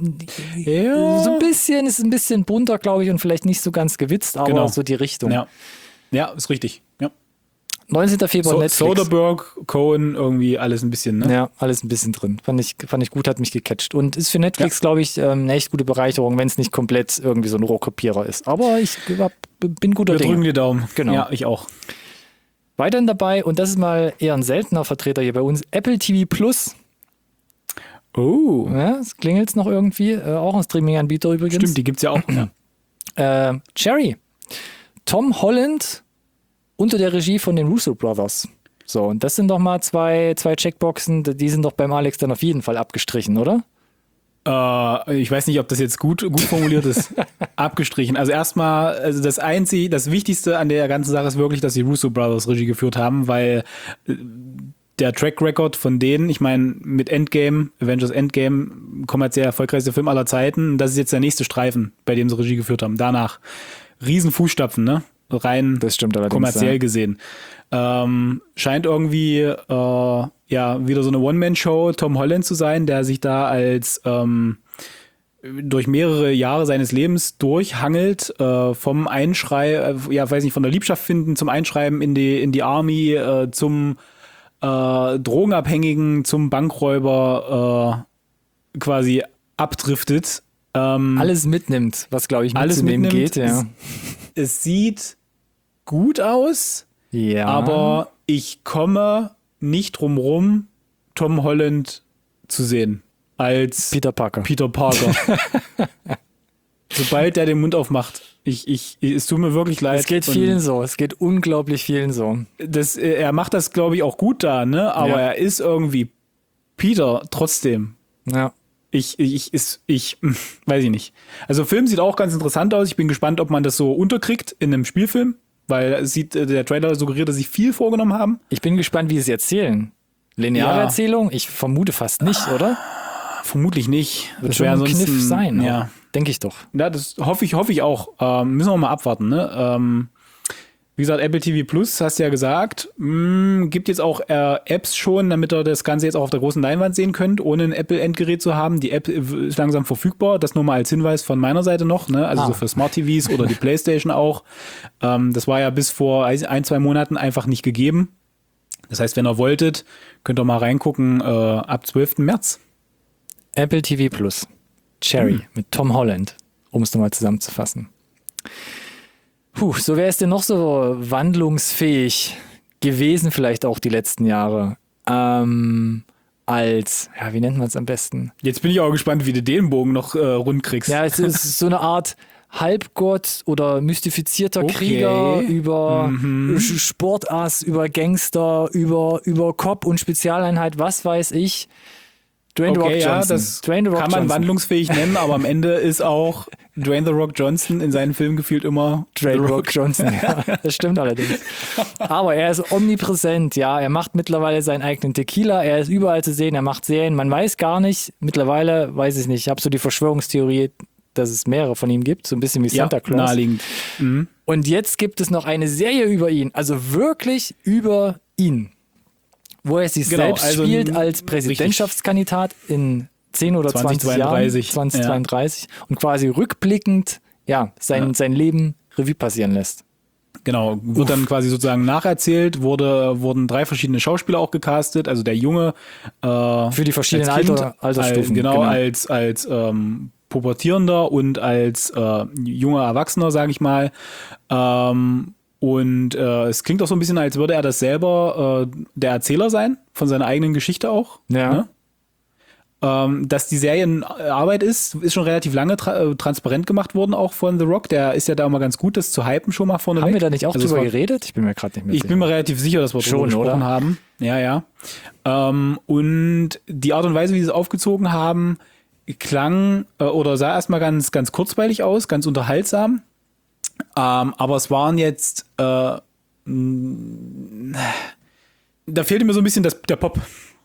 Ja. So ein bisschen, ist ein bisschen bunter, glaube ich, und vielleicht nicht so ganz gewitzt, aber Genau. so die Richtung. Ja, ja ist richtig. Ja. neunzehnten Februar So, Netflix. Soderbergh, Cohen, irgendwie alles ein bisschen, ne? Ja, alles ein bisschen drin. Fand ich, fand ich gut, hat mich gecatcht. Und ist für Netflix, ja. glaube ich, ähm, eine echt gute Bereicherung, wenn es nicht komplett irgendwie so ein Rohrkopierer ist. Aber ich hab, bin guter Wir Dinge. drücken die Daumen. Genau. Ja, ich auch. Weiterhin dabei, und das ist mal eher ein seltener Vertreter hier bei uns, Apple T V Plus. Oh. Ja, es klingelt noch irgendwie. Äh, auch ein Streaming-Anbieter übrigens. Stimmt, die gibt's ja auch. Ja. Äh, Cherry. Tom Holland unter der Regie von den Russo Brothers. So, und das sind doch mal zwei, zwei Checkboxen, die sind doch beim Alex dann auf jeden Fall abgestrichen, oder? Äh, ich weiß nicht, ob das jetzt gut, gut formuliert ist. Abgestrichen. Also erstmal, also das einzige, das Wichtigste an der ganzen Sache ist wirklich, dass die Russo Brothers Regie geführt haben, weil der Track Record von denen, ich meine, mit Endgame, Avengers Endgame, kommerziell erfolgreichste Film aller Zeiten, das ist jetzt der nächste Streifen, bei dem sie Regie geführt haben. Danach riesen Fußstapfen, ne? Rein das stimmt allerdings, kommerziell ja. gesehen. Ähm, scheint irgendwie äh, ja wieder so eine One-Man-Show Tom Holland zu sein, der sich da als ähm, durch mehrere Jahre seines Lebens durchhangelt, äh, vom Einschrei, äh, ja, weiß nicht, von der Liebschaft finden zum Einschreiben in die in die Army, äh, zum äh, Drogenabhängigen, zum Bankräuber äh, quasi abdriftet. Ähm, alles mitnimmt, was glaube ich alles mitzunehmen mitnimmt. geht. Ja. Es, es sieht gut aus, ja. aber ich komme nicht drum rum, Tom Holland zu sehen als Peter Parker. Peter Parker. Sobald er den Mund aufmacht, ich, ich, es tut mir wirklich leid. Es geht vielen so, es geht unglaublich vielen so. Das, er macht das, glaube ich, auch gut da, ne? Aber Ja. er ist irgendwie Peter trotzdem. Ja. Ich, ich, ist, ich, weiß ich nicht. Also, Film sieht auch ganz interessant aus. Ich bin gespannt, ob man das so unterkriegt in einem Spielfilm, weil es sieht, der Trailer suggeriert, dass sie viel vorgenommen haben. Ich bin gespannt, wie sie es erzählen. Lineare Ja. Erzählung? Ich vermute fast nicht, oder? Vermutlich nicht. Wird schon ein Kniff sein, ja. denke ich doch. Ja, das hoffe ich, hoffe ich auch. Ähm, müssen wir mal abwarten, ne? Ähm, wie gesagt, Apple T V Plus, hast du ja gesagt, mh, gibt jetzt auch äh, Apps schon, damit ihr das Ganze jetzt auch auf der großen Leinwand sehen könnt, ohne ein Apple-Endgerät zu haben. Die App ist langsam verfügbar. Das nur mal als Hinweis von meiner Seite noch, ne? Also Ah. so für Smart T Vs oder die PlayStation auch. Ähm, das war ja bis vor ein, zwei Monaten einfach nicht gegeben. Das heißt, wenn ihr wolltet, könnt ihr mal reingucken, äh, ab zwölften März. Apple T V Plus. Cherry Hm. mit Tom Holland, um es nochmal zusammenzufassen. Puh, so wer ist denn noch so wandlungsfähig gewesen, vielleicht auch die letzten Jahre, ähm, als, ja, wie nennt man es am besten? Jetzt bin ich auch gespannt, wie du den Bogen noch äh, rund kriegst. Ja, es ist so eine Art Halbgott oder mystifizierter Okay. Krieger über Mhm. Sch- Sportass, über Gangster, über, über Cop und Spezialeinheit, was weiß ich. Dwayne The Rock Okay, ja, Johnson. das Dwayne The Rock kann man Johnson. wandlungsfähig nennen, aber am Ende ist auch Dwayne The Rock Johnson in seinen Filmen gefühlt immer Dwayne The The Rock Johnson, ja, das stimmt allerdings. Aber er ist omnipräsent, ja, er macht mittlerweile seinen eigenen Tequila, er ist überall zu sehen, er macht Serien, man weiß gar nicht, mittlerweile weiß ich nicht, ich habe so die Verschwörungstheorie, dass es mehrere von ihm gibt, so ein bisschen wie Ja, Santa Claus. naheliegend. Mhm. Und jetzt gibt es noch eine Serie über ihn, also wirklich über ihn, wo er sich Genau, selbst also spielt n- als Präsidentschaftskandidat in zehn oder zwanzig Jahren, zweitausendzweiunddreißig, zwanzig zweiunddreißig und quasi rückblickend ja, sein, Ja. sein Leben Revue passieren lässt. Genau, wird dann quasi sozusagen nacherzählt, wurde, wurden drei verschiedene Schauspieler auch gecastet, also der Junge äh, Für die verschiedenen als Kind, Alter, Altersstufen. Als, genau, als, als ähm, Pubertierender und als äh, junger Erwachsener, sage ich mal. Ähm, und äh, es klingt auch so ein bisschen, als würde er das selber äh, der Erzähler sein, von seiner eigenen Geschichte auch. Ja. Ne? Ähm, dass die Serienarbeit ist, ist schon relativ lange tra- äh, transparent gemacht worden, auch von The Rock. Der ist ja da immer ganz gut, das zu hypen schon mal vorne Haben weg. wir da nicht auch Also es drüber war- geredet? Ich bin mir gerade nicht mehr Ich sicher. bin mir relativ sicher, dass wir Schon, drüber gesprochen oder? haben. Ja, ja. Ähm, und die Art und Weise, wie sie es aufgezogen haben, klang äh, oder sah erstmal ganz, ganz kurzweilig aus, ganz unterhaltsam. Ähm, aber es waren jetzt, äh, mh, da fehlte mir so ein bisschen das, der Pop.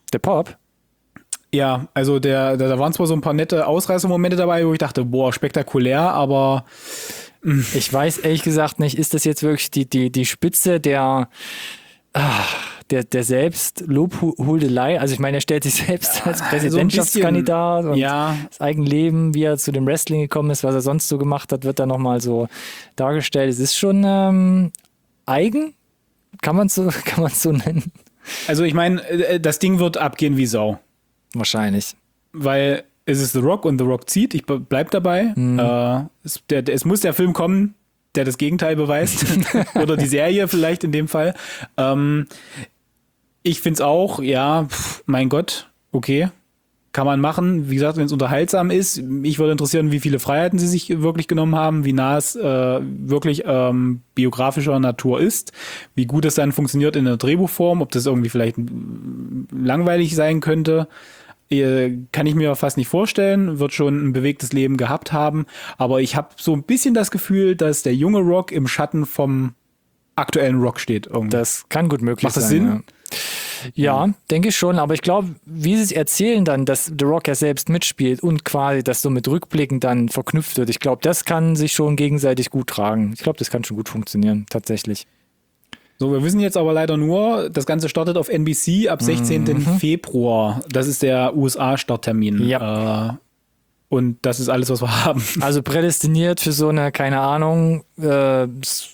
Der Pop? Ja, also der, da, da waren zwar so ein paar nette Ausreißermomente dabei, wo ich dachte, boah, spektakulär, aber ich weiß ehrlich gesagt nicht, ist das jetzt wirklich die, die, die Spitze der, ah, der, der Selbstlobhudelei? Also ich meine, er stellt sich selbst als Präsidentschaftskandidat so und ja. das Eigenleben, wie er zu dem Wrestling gekommen ist, was er sonst so gemacht hat, wird da nochmal so dargestellt. Es ist schon ähm, eigen, kann man es so, kann man es so nennen? Also ich meine, das Ding wird abgehen wie Sau. Wahrscheinlich. Weil es ist The Rock und The Rock zieht, ich bleib dabei. Mhm. Äh, es, der, der, es muss der Film kommen, der das Gegenteil beweist. Oder die Serie vielleicht in dem Fall. Ähm, ich find's auch, ja, pff, mein Gott, okay. Kann man machen. Wie gesagt, wenn es unterhaltsam ist. Mich würde interessieren, wie viele Freiheiten sie sich wirklich genommen haben, wie nah es äh, wirklich ähm, biografischer Natur ist, wie gut es dann funktioniert in der Drehbuchform, ob das irgendwie vielleicht langweilig sein könnte. Kann ich mir fast nicht vorstellen, wird schon ein bewegtes Leben gehabt haben, aber ich habe so ein bisschen das Gefühl, dass der junge Rock im Schatten vom aktuellen Rock steht. Irgendwie. Das kann gut möglich Macht das sein. Sinn? Ja, ja, denke ich schon, aber ich glaube, wie sie es erzählen dann, dass The Rock ja selbst mitspielt und quasi das so mit Rückblicken dann verknüpft wird, ich glaube, das kann sich schon gegenseitig gut tragen. Ich glaube, das kann schon gut funktionieren, tatsächlich. So, wir wissen jetzt aber leider nur, das Ganze startet auf N B C ab sechzehnten Mhm. Februar. Das ist der U S A-Starttermin. Ja. Äh, und das ist alles, was wir haben. Also prädestiniert für so eine, keine Ahnung, äh,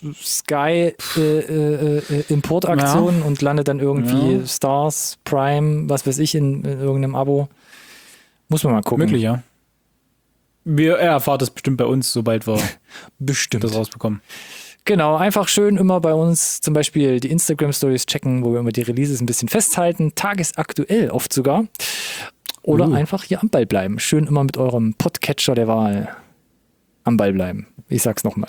Sky-Importaktion äh, äh, und landet dann irgendwie Ja. Stars, Prime, was weiß ich, in, in irgendeinem Abo. Muss man mal gucken. Möglich, ja. Wir, er erfahrt das bestimmt bei uns, sobald wir Bestimmt. das rausbekommen. Genau, einfach schön immer bei uns zum Beispiel die Instagram-Stories checken, wo wir immer die Releases ein bisschen festhalten, tagesaktuell oft sogar. Oder Uh. einfach hier am Ball bleiben. Schön immer mit eurem Podcatcher der Wahl am Ball bleiben. Ich sag's nochmal.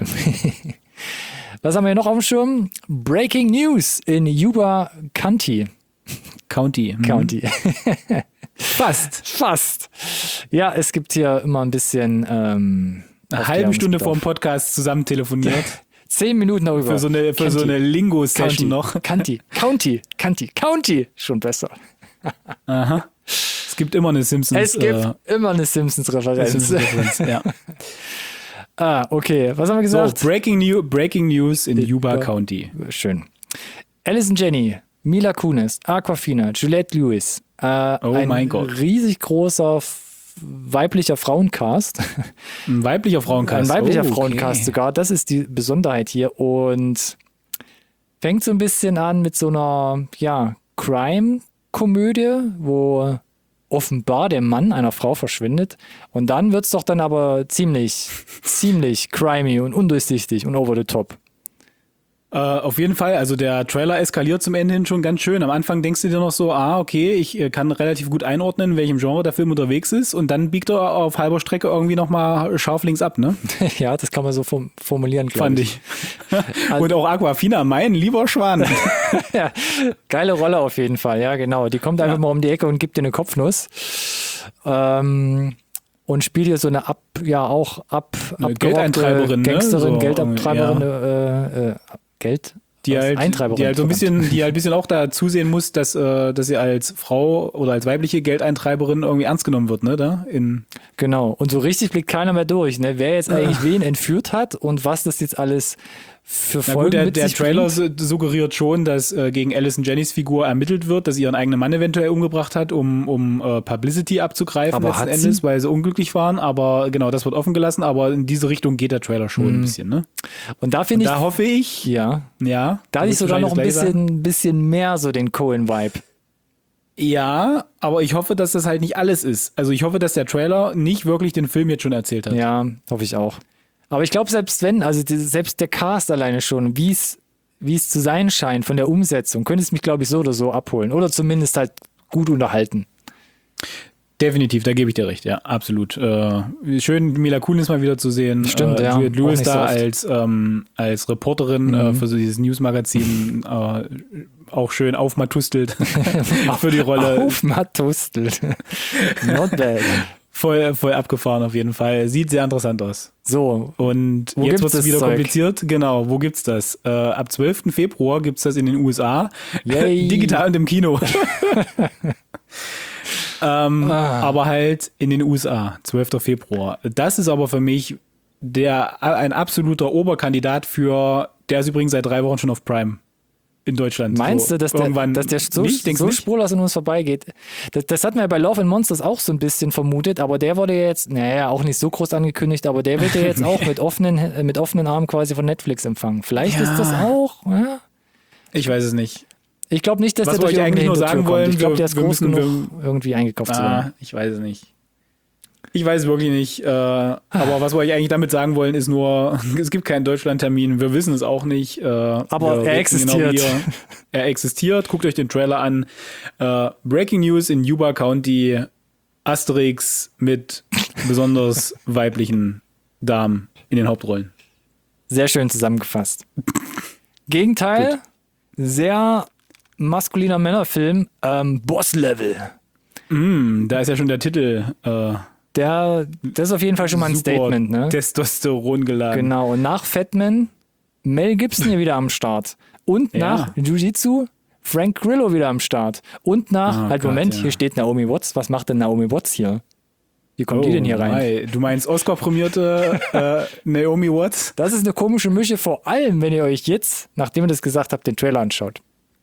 Was haben wir hier noch auf dem Schirm? Breaking News in Yuba County. County. Mhm. County. Fast. Fast. Ja, es gibt hier immer ein bisschen ähm, Eine halbe Stunde vor dem Podcast zusammen telefoniert. Zehn Minuten darüber. Für so eine, für so eine Lingo-Session noch. County, County, County, County. Schon besser. Aha. Es gibt immer eine Simpsons. Es gibt äh, immer eine Simpsons-Referenz. Simpsons-Referenz, ja. Ah, okay. Was haben wir gesagt? So, Breaking, New, Breaking News in Yuba Yuba. County. Schön. Allison Janney, Mila Kunis, Aquafina, Juliette Lewis. Äh, Oh ein mein Gott. riesig großer f- weiblicher Frauencast. Ein weiblicher Frauencast. Ein weiblicher Oh, okay. Frauencast sogar. Das ist die Besonderheit hier. Und fängt so ein bisschen an mit so einer, ja, Crime-Komödie, wo offenbar der Mann einer Frau verschwindet. Und dann wird es doch dann aber ziemlich, ziemlich crimey und undurchsichtig und over the top. Äh, auf jeden Fall, also der Trailer eskaliert zum Ende hin schon ganz schön. Am Anfang denkst du dir noch so, ah, okay, ich äh, kann relativ gut einordnen, in welchem Genre der Film unterwegs ist. Und dann biegt er auf halber Strecke irgendwie nochmal scharf links ab, ne? Ja, das kann man so form- formulieren, glaube Fand ich. ich. Und auch Aquafina, mein lieber Schwan. Ja, geile Rolle auf jeden Fall, ja, genau. Die kommt einfach Ja. mal um die Ecke und gibt dir eine Kopfnuss. Ähm, und spielt hier so eine ab, ja auch ab, Eine abgerockte Geldeintreiberin, ne? Gangsterin, So, Geldabtreiberin, ja. äh, äh, Geld? Die Was? halt, Eintreiberin. die halt so ein verdammt. bisschen, die halt ein bisschen auch da zusehen muss, dass, äh, dass sie als Frau oder als weibliche Geldeintreiberin irgendwie ernst genommen wird, ne, da in. Genau. Und so richtig blickt keiner mehr durch, ne? Wer jetzt eigentlich wen entführt hat und was das jetzt alles für Na Folgen gut, der, mit der sich Trailer bringt. su- suggeriert schon, dass äh, gegen Allison Jannys Figur ermittelt wird, dass sie ihren eigenen Mann eventuell umgebracht hat, um, um äh, Publicity abzugreifen Aber letzten hat Endes, sie? weil sie unglücklich waren. Aber genau, das wird offen gelassen. Aber in diese Richtung geht der Trailer schon ein bisschen, ne? Und da finde ich, Da hoffe ich, ja, ja. da du hatte ich wirst sogar noch ein wahrscheinlich das Gleiche sagen. bisschen, bisschen mehr so den Cohen-Vibe. Ja, aber ich hoffe, dass das halt nicht alles ist. Also ich hoffe, dass der Trailer nicht wirklich den Film jetzt schon erzählt hat. Ja, hoffe ich auch. Aber ich glaube, selbst wenn, also die, selbst der Cast alleine schon, wie es wie es zu sein scheint von der Umsetzung, könnte es mich, glaube ich, so oder so abholen. Oder zumindest halt gut unterhalten. Definitiv, da gebe ich dir recht, ja, absolut. Äh, schön, Mila Kunis mal wieder zu sehen. Stimmt, äh, ja. Juliette Auch Lewis nicht so da oft. als, ähm, als Reporterin äh, für so dieses Newsmagazin äh, auch schön aufmatustelt für die Rolle. Aufmatustelt. Not bad. Voll, voll abgefahren auf jeden Fall. Sieht sehr interessant aus. So, Und Wo jetzt gibt's wird es das wieder Zeug? kompliziert. Genau, wo gibt's das? Äh, ab zwölften Februar gibt's das in den U S A. Yay. Digital und im Kino. ähm, Ah. aber halt in den U S A, zwölfter Februar. Das ist aber für mich der ein absoluter Oberkandidat für, der ist übrigens seit drei Wochen schon auf Prime in Deutschland. Meinst so, du, dass der, irgendwann dass der so, nicht, denkst so du nicht? spurlos an uns vorbeigeht? Das, das hatten wir bei Love and Monsters auch so ein bisschen vermutet, aber der wurde ja jetzt, naja, auch nicht so groß angekündigt, aber der wird ja jetzt auch mit offenen, äh, mit offenen Armen quasi von Netflix empfangen. Vielleicht Ja. ist das auch, ja? Ich weiß es nicht. Ich glaube nicht, dass Was der wir durch euch eigentlich irgendeine nur Hintertür sagen kommt. wollen, Ich glaube, wir- der ist wir groß müssen- genug, irgendwie eingekauft zu werden. Ah, ich weiß es nicht. Ich weiß es wirklich nicht. Äh, aber was wir euch eigentlich damit sagen wollen, ist nur, es gibt keinen Deutschlandtermin. Wir wissen es auch nicht. Äh, Aber wir er reden existiert. wie ihr- er existiert. Guckt euch den Trailer an. Äh, Breaking News in Yuba County. Asterix mit besonders weiblichen Damen in den Hauptrollen. Sehr schön zusammengefasst. Gegenteil, sehr maskuliner Männerfilm, ähm, Boss Level. Mm, da ist ja schon der Titel. Äh, Der, das ist auf jeden Fall schon mal ein super Statement, ne? Testosteron geladen. Genau. Und nach Fatman, Mel Gibson hier wieder am Start. Und Ja. nach Jiu-Jitsu, Frank Grillo wieder am Start. Und nach, Oh halt Gott, Moment, ja. hier steht Naomi Watts. Was macht denn Naomi Watts hier? Wie kommt die denn hier rein? Mei, du meinst Oscar-prämierte äh, Naomi Watts? Das ist eine komische Mische, vor allem, wenn ihr euch jetzt, nachdem ihr das gesagt habt, den Trailer anschaut.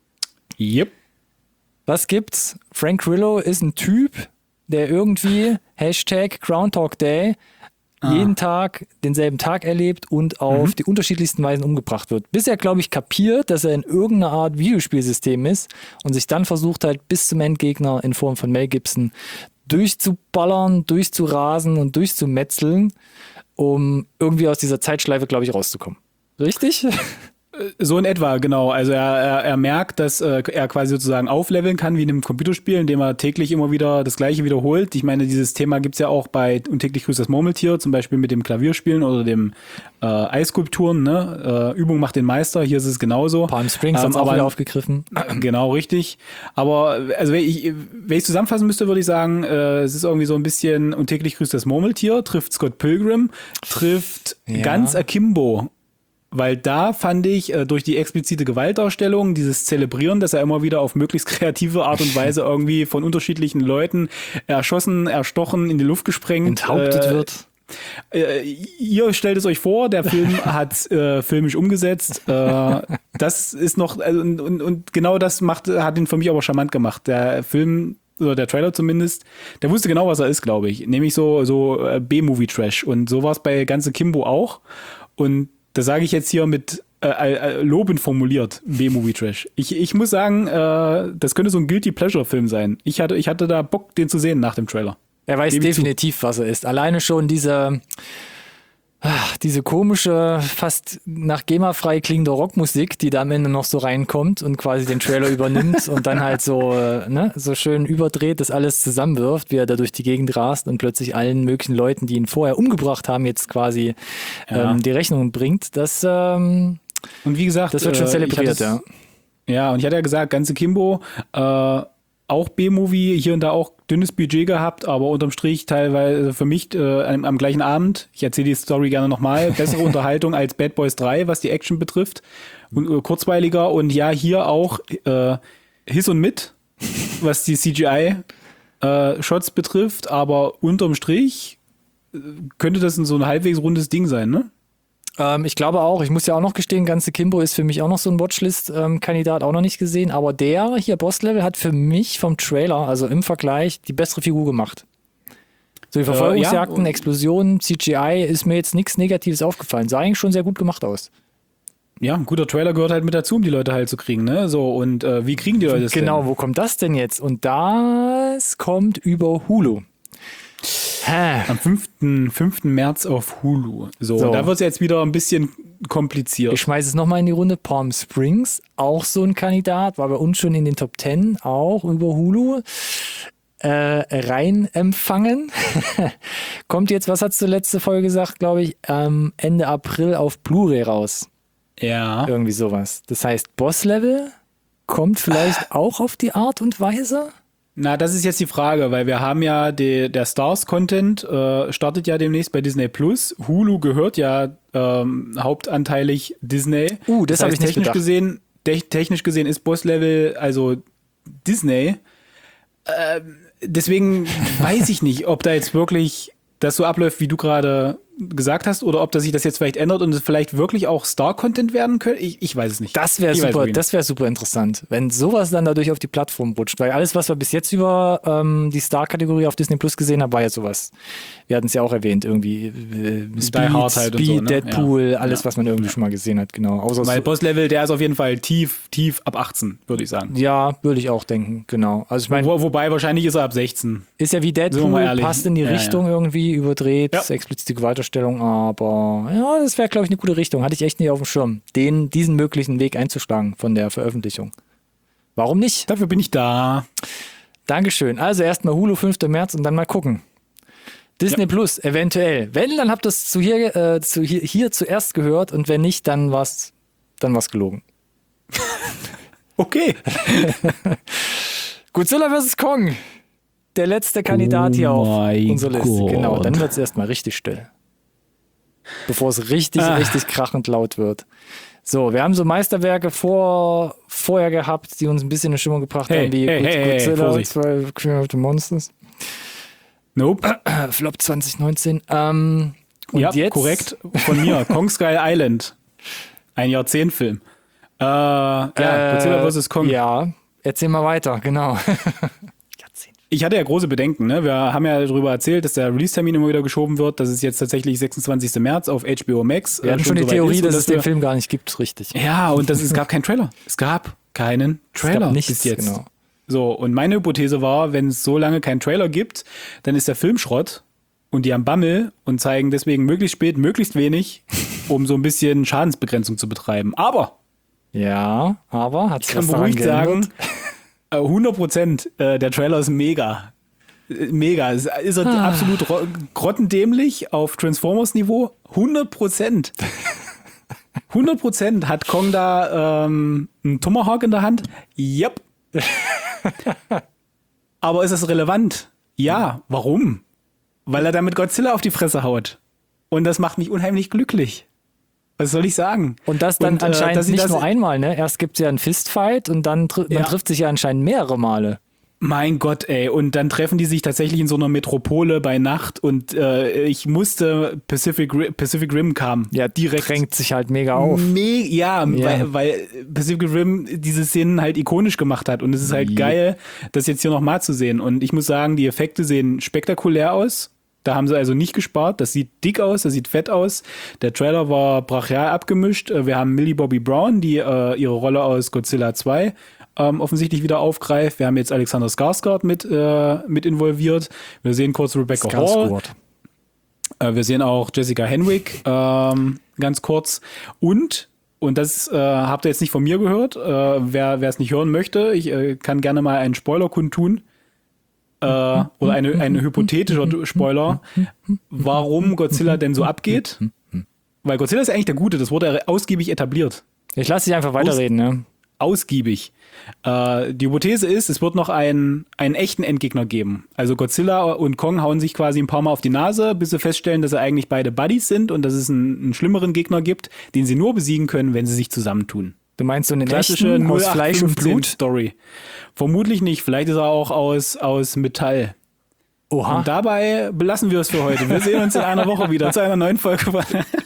Yep. Was gibt's? Frank Grillo ist ein Typ, der irgendwie Hashtag Groundhog Day Ah. jeden Tag denselben Tag erlebt und auf Mhm. die unterschiedlichsten Weisen umgebracht wird. Bis er, glaube ich, kapiert, dass er in irgendeiner Art Videospielsystem ist und sich dann versucht halt bis zum Endgegner in Form von Mel Gibson durchzuballern, durchzurasen und durchzumetzeln, um irgendwie aus dieser Zeitschleife, glaube ich, rauszukommen. Richtig? So in etwa, genau. Also er, er, er merkt, dass äh, er quasi sozusagen aufleveln kann wie in einem Computerspiel, indem er täglich immer wieder das Gleiche wiederholt. Ich meine, dieses Thema gibt's ja auch bei Und täglich grüßt das Murmeltier, zum Beispiel mit dem Klavierspielen oder dem äh, Eisskulpturen. Ne? Äh, Übung macht den Meister, hier ist es genauso. Palm Springs Ähm, hat's auch aber- wieder aufgegriffen. Genau, richtig. Aber also wenn ich wenn ich zusammenfassen müsste, würde ich sagen, äh, es ist irgendwie so ein bisschen Und täglich grüßt das Murmeltier, trifft Scott Pilgrim, trifft Ja. ganz Akimbo. Weil da fand ich äh, durch die explizite Gewaltdarstellung, dieses Zelebrieren, dass er immer wieder auf möglichst kreative Art und Weise irgendwie von unterschiedlichen Leuten erschossen, erstochen, in die Luft gesprengt. Enthauptet äh, wird. äh, ihr stellt es euch vor, der Film hat äh, filmisch umgesetzt. Äh, das ist noch, also, und, und, und genau das macht, hat ihn für mich aber charmant gemacht. Der Film, oder der Trailer zumindest, der wusste genau, was er ist, glaube ich. Nämlich so, so äh, B-Movie-Trash. Und so war es bei Ganze Kimbo auch. Und das sage ich jetzt hier mit äh, äh, lobend formuliert, B-Movie-Trash. Ich, ich muss sagen, äh, das könnte so ein Guilty-Pleasure-Film sein. Ich hatte, ich hatte da Bock, den zu sehen nach dem Trailer. Er weiß Gebe ich zu. definitiv, was er ist. Alleine schon diese, ach, diese komische, fast nach GEMA frei klingende Rockmusik, die da am Ende noch so reinkommt und quasi den Trailer übernimmt und dann halt so, äh, ne, so schön überdreht, das alles zusammenwirft, wie er da durch die Gegend rast und plötzlich allen möglichen Leuten, die ihn vorher umgebracht haben, jetzt quasi Ja. ähm, die Rechnung bringt. Das, ähm, Und wie gesagt, das wird schon äh, ich zelebriert, hatte es- ja. Ja, und ich hatte ja gesagt, ganze Kimbo, äh, auch B-Movie, hier und da auch dünnes Budget gehabt, aber unterm Strich teilweise für mich äh, am, am gleichen Abend, ich erzähle die Story gerne nochmal, bessere Unterhaltung als Bad Boys drei, was die Action betrifft, und äh, kurzweiliger und ja, hier auch äh, Hiss und Mit, was die C G I-Shots betrifft, aber unterm Strich äh, könnte das ein so ein halbwegs rundes Ding sein, ne? Ähm, ich glaube auch, ich muss ja auch noch gestehen, ganze Kimbo ist für mich auch noch so ein Watchlist-Kandidat, auch noch nicht gesehen, aber der hier, Boss-Level, hat für mich vom Trailer, also im Vergleich, die bessere Figur gemacht. So die Verfolgungsjagden, ja. Explosionen, C G I, ist mir jetzt nichts Negatives aufgefallen. Sah eigentlich schon sehr gut gemacht aus. Ja, ein guter Trailer gehört halt mit dazu, um die Leute halt zu kriegen, ne? So, und äh, wie kriegen die Leute das Genau, denn? wo kommt das denn jetzt? Und das kommt über Hulu. Hä? Am fünften fünften März auf Hulu. So, So. da wird es jetzt wieder ein bisschen kompliziert. Ich schmeiße es nochmal in die Runde. Palm Springs, auch so ein Kandidat, war bei uns schon in den Top Ten, auch über Hulu. Äh, rein empfangen. Kommt jetzt, was hast du letzte Folge gesagt, glaube ich, ähm, Ende April auf Blu-ray raus. Ja. Irgendwie sowas. Das heißt, Boss-Level kommt vielleicht auch auf die Art und Weise? Na, das ist jetzt die Frage, weil wir haben ja die, der Stars-Content äh, startet ja demnächst bei Disney Plus. Hulu gehört ja ähm, hauptanteilig Disney. Uh, das hab ich nicht technisch bedacht. gesehen, te technisch gesehen ist Boss-Level also Disney. Ähm, deswegen weiß ich nicht, ob da jetzt wirklich das so abläuft, wie du gerade gesagt hast, oder ob das sich das jetzt vielleicht ändert und es vielleicht wirklich auch Star-Content werden könnte. Ich, ich weiß es nicht. Das wäre Ich weiß super, wirklich das wäre super interessant, wenn sowas dann dadurch auf die Plattform rutscht. Weil alles, was wir bis jetzt über ähm, die Star-Kategorie auf Disney Plus gesehen haben, war ja sowas. Wir hatten es ja auch erwähnt, irgendwie äh, Speed, Die Hard halt und Speed so, ne? Deadpool, Ja. alles, Ja. was man irgendwie schon mal gesehen hat, genau. Außer Weil so, Boss-Level, der ist auf jeden Fall tief, tief ab achtzehn, würde ich sagen. ja, würde ich auch denken, genau. Also ich meine, Wo, wobei wahrscheinlich ist er ab sechzehn. ist ja wie Sind wir Deadpool, mal ehrlich. passt in die Ja, Richtung irgendwie, überdreht, Ja. explizite Gewalterstellung, aber ja, das wäre, glaube ich, eine gute Richtung. Hatte ich echt nicht auf dem Schirm, den, diesen möglichen Weg einzuschlagen von der Veröffentlichung. Warum nicht? Dafür bin ich da. Dankeschön. Also erstmal Hulu fünften März und dann mal gucken. Disney Ja. Plus, eventuell. Wenn, dann habt ihr es zu hier, äh, zu hier, hier zuerst gehört und wenn nicht, dann war's, dann war's gelogen. Okay. Godzilla versus. Kong. Der letzte Kandidat Oh hier auf mein unserer Liste. Gott. Genau, dann wird es erstmal richtig still. Bevor es richtig, Ah. richtig krachend laut wird. So, wir haben so Meisterwerke vor, vorher gehabt, die uns ein bisschen in Stimmung gebracht Hey, haben, wie hey, hey, hey, Godzilla, Vorsicht. zwei Queen of the Monsters. Nope. Äh, Flop zwanzig neunzehn. Ähm, und ja, jetzt, korrekt. Von mir. Kong Skull Island. Ein Jahrzehntfilm. Äh, ja, Äh, Godzilla versus. Kong. Ja, erzähl mal weiter, genau. Jahrzehnt. Ich hatte ja große Bedenken. Ne? Wir haben ja darüber erzählt, dass der Release-Termin immer wieder geschoben wird. Das ist jetzt tatsächlich sechsundzwanzigsten März auf H B O Max. Wir hatten äh, schon die soweit Theorie, ist. Und dass es den wir- Film gar nicht gibt, richtig. Ja, und das, es gab keinen Trailer. Es gab keinen Trailer es gab nichts, bis jetzt. genau. So, und meine Hypothese war, wenn es so lange keinen Trailer gibt, dann ist der Film Schrott und die haben Bammel und zeigen deswegen möglichst spät, möglichst wenig, um so ein bisschen Schadensbegrenzung zu betreiben. Aber Ja, aber hat ich sich kann was daran beruhigt geändert? sagen, äh, hundert Prozent, äh, der Trailer ist mega. Äh, Mega. Ist, ist er Ah. absolut ro- grottendämlich auf Transformers-Niveau? hundert Prozent. hundert Prozent hat Kong da ähm, einen Tomahawk in der Hand? Yep. Aber ist das relevant? Ja. Warum? Weil er damit Godzilla auf die Fresse haut. Und das macht mich unheimlich glücklich. Was soll ich sagen? Und das dann Und, äh, anscheinend dass sie nicht das- nur einmal, ne? Erst gibt es ja einen Fistfight und dann tr man Ja. trifft sich ja anscheinend mehrere Male. Mein Gott, ey. Und dann treffen die sich tatsächlich in so einer Metropole bei Nacht und äh, ich musste, Pacific, Ri- Pacific Rim kam. Ja, direkt. drängt sich halt mega auf. Me ja, Ja. Weil, weil Pacific Rim diese Szenen halt ikonisch gemacht hat. Und es ist halt Ja. geil, das jetzt hier nochmal zu sehen. Und ich muss sagen, die Effekte sehen spektakulär aus. Da haben sie also nicht gespart. Das sieht dick aus, das sieht fett aus. Der Trailer war brachial abgemischt. Äh, Wir haben Millie Bobby Brown, die äh, ihre Rolle aus Godzilla zwei ähm, offensichtlich wieder aufgreift. Wir haben jetzt Alexander Skarsgård mit, äh, mit involviert. Wir sehen kurz Rebecca Hall. Skarsgård. Äh, wir sehen auch Jessica Henwick ähm, ganz kurz. Und, und das äh, habt ihr jetzt nicht von mir gehört, äh, wer es nicht hören möchte, ich äh, kann gerne mal einen Spoiler kundtun. Äh, oder eine, ein hypothetischer Spoiler, warum Godzilla denn so abgeht. Weil Godzilla ist eigentlich der Gute, das wurde ausgiebig etabliert. Ich lasse dich einfach weiterreden, ne? Ausgiebig. Äh, die Hypothese ist, es wird noch einen, einen echten Endgegner geben. Also Godzilla und Kong hauen sich quasi ein paar Mal auf die Nase, bis sie feststellen, dass sie eigentlich beide Buddies sind und dass es einen, einen schlimmeren Gegner gibt, den sie nur besiegen können, wenn sie sich zusammentun. Du meinst so eine Klassische echten aus Fleisch und Blut? Story. Vermutlich nicht. Vielleicht ist er auch aus, aus Metall. Oha. Und dabei belassen wir es für heute. Wir sehen uns in einer Woche wieder zu einer neuen Folge. von-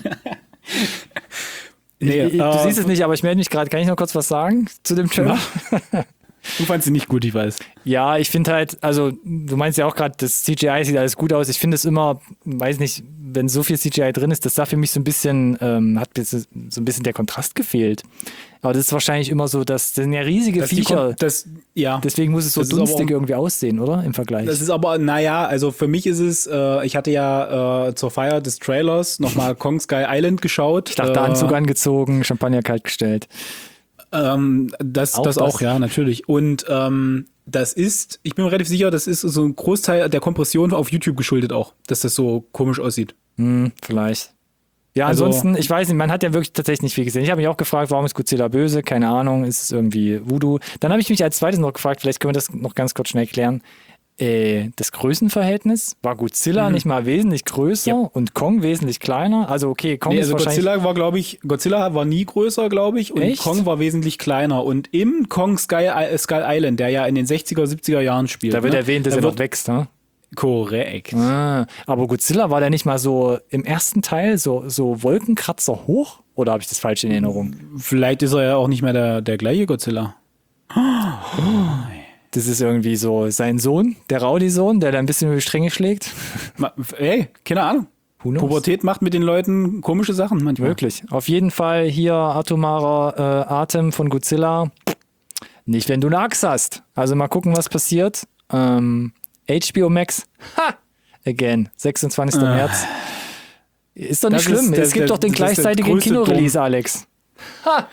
nee, Ich- ich- du äh, siehst es nicht, aber ich melde mich gerade. Kann ich noch kurz was sagen zu dem Trailer? Du fandst sie nicht gut, ich weiß. Ja, ich finde halt, also du meinst ja auch gerade, das C G I sieht alles gut aus. Ich finde es immer, weiß nicht, wenn so viel C G I drin ist, das da für mich so ein bisschen, ähm, hat mir so so ein bisschen der Kontrast gefehlt. Aber das ist wahrscheinlich immer so, dass das sind ja riesige Das, die Viecher. kommt- das, ja. Deswegen muss es so Das ist aber dunstig auch- irgendwie aussehen, oder? Im Vergleich. Das ist aber, naja, also für mich ist es, äh, ich hatte ja äh, zur Feier des Trailers nochmal Kong Sky Island geschaut. ich dachte, äh, Anzug angezogen, Champagner kalt gestellt. Ähm, das, Auch das das. auch, ja, natürlich. Und ähm, das ist, ich bin mir relativ sicher, das ist so ein Großteil der Kompression auf YouTube geschuldet auch, dass das so komisch aussieht. Hm, vielleicht. Ja, Also- ansonsten, ich weiß nicht, man hat ja wirklich tatsächlich nicht viel gesehen. Ich habe mich auch gefragt, warum ist Godzilla böse? Keine Ahnung, ist es irgendwie Voodoo? Dann habe ich mich als zweites noch gefragt, vielleicht können wir das noch ganz kurz schnell klären. äh, das Größenverhältnis? War Godzilla mhm. nicht mal wesentlich größer ja. und Kong wesentlich kleiner? Also okay, Kong nee, ist also wahrscheinlich... Godzilla war, glaube ich, Godzilla war nie größer, glaube ich, und Echt? Kong war wesentlich kleiner. Und im Kong Sky, äh, Skull Island, der ja in den sechziger, siebziger Jahren spielt. Da wird ne? erwähnt, dass da er wird, noch wächst, ne? Korrekt. Ah, aber Godzilla war der nicht mal so im ersten Teil so, so Wolkenkratzer hoch? Oder habe ich das falsch in Erinnerung? Vielleicht ist er ja auch nicht mehr der, der gleiche Godzilla. Oh. Das ist irgendwie so sein Sohn, der Rowdy-Sohn, der da ein bisschen über die Stränge schlägt. Ey, keine Ahnung. Pubertät macht mit den Leuten komische Sachen manchmal. Wirklich. Auf jeden Fall hier atomarer äh, Atem von Godzilla. Nicht, wenn du eine Axt hast. Also mal gucken, was passiert. Ähm, H B O Max. Ha! Again. sechsundzwanzigster März. Ist doch nicht das schlimm. Ist, es gibt das, doch den gleichzeitigen Kinorelease, Alex. Ha!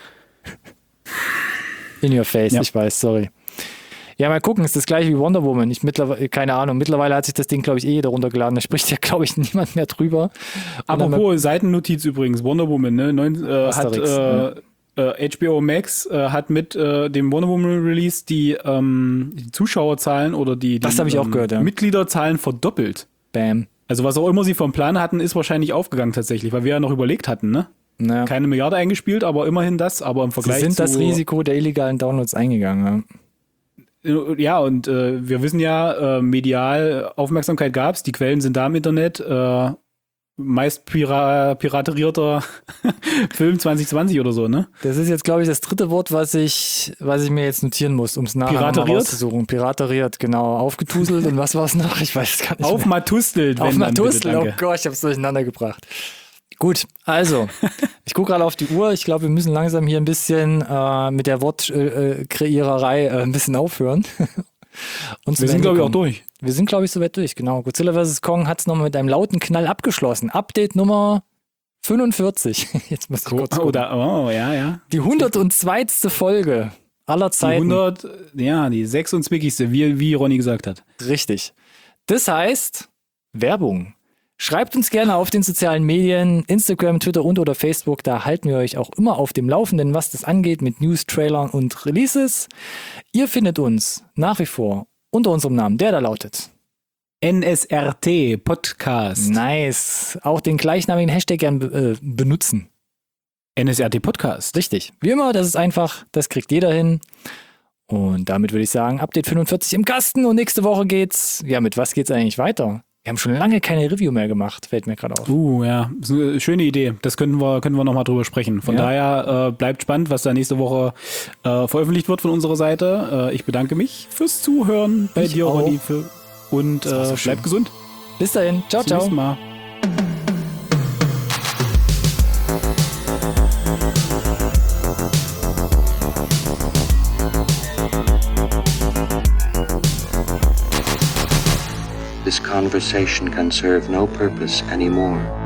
In your face, ja. Ich weiß, sorry. Ja, mal gucken, ist das gleiche wie Wonder Woman. Ich mittlerweile, keine Ahnung, mittlerweile hat sich das Ding, glaube ich, eh jeder runtergeladen. Da spricht ja, glaube ich, niemand mehr drüber. Apropos Seitennotiz übrigens, Wonder Woman, ne? Neun, äh, hat äh, äh, H B O Max äh, hat mit äh, dem Wonder Woman Release die, ähm, die Zuschauerzahlen oder die, die das habe ich auch ähm, gehört, ja. Mitgliederzahlen verdoppelt. Bam. Also was auch immer sie vom Plan hatten, ist wahrscheinlich aufgegangen tatsächlich, weil wir ja noch überlegt hatten, ne? Naja. Keine Milliarde eingespielt, aber immerhin das, aber im Vergleich sie sind zu... das Risiko der illegalen Downloads eingegangen, ja. Ja, und äh, wir wissen ja, äh, medial Aufmerksamkeit gab's, die Quellen sind da im Internet, äh, meist pira- piraterierter Film zwanzig zwanzig oder so, ne? Das ist jetzt, glaube ich, das dritte Wort, was ich, was ich mir jetzt notieren muss, um es nachher mal rauszusuchen. Pirateriert, genau. Aufgetuselt und was war es noch? Ich weiß es gar nicht mehr. Aufmatustelt. Aufmatustelt, oh Gott, ich habe es durcheinander gebracht. Gut, also, ich gucke gerade auf die Uhr. Ich glaube, wir müssen langsam hier ein bisschen äh, mit der Wortkreiererei äh, ein bisschen aufhören. Und wir sind, glaube ich, auch durch. Wir sind, glaube ich, soweit durch, genau. Godzilla versus. Kong hat es nochmal mit einem lauten Knall abgeschlossen. Update Nummer fünfundvierzig. Jetzt muss ich kurz gucken. Oder, oh, ja, ja. Die hundertzweite Folge aller Zeiten. Die hundert, ja, die sechsundzwanzigste, wie, wie Ronny gesagt hat. Richtig. Das heißt, Werbung. Schreibt uns gerne auf den sozialen Medien, Instagram, Twitter und oder Facebook. Da halten wir euch auch immer auf dem Laufenden, was das angeht mit News, Trailern und Releases. Ihr findet uns nach wie vor unter unserem Namen, der da lautet N S R T Podcast. Nice. Auch den gleichnamigen Hashtag gern äh, benutzen. N S R T Podcast. Richtig. Wie immer, das ist einfach, das kriegt jeder hin. Und damit würde ich sagen, Update fünfundvierzig im Kasten und nächste Woche geht's, ja, mit was geht's eigentlich weiter? Wir haben schon lange keine Review mehr gemacht, fällt mir gerade auf. Uh, ja, schöne Idee. Das können wir, können wir nochmal drüber sprechen. Von ja. daher äh, bleibt spannend, was da nächste Woche äh, veröffentlicht wird von unserer Seite. Äh, ich bedanke mich fürs Zuhören bei ich dir, Ronny. Für, und äh, so bleib gesund. Bis dahin. Ciao, Bis ciao. Zum nächsten Mal. This conversation can serve no purpose anymore.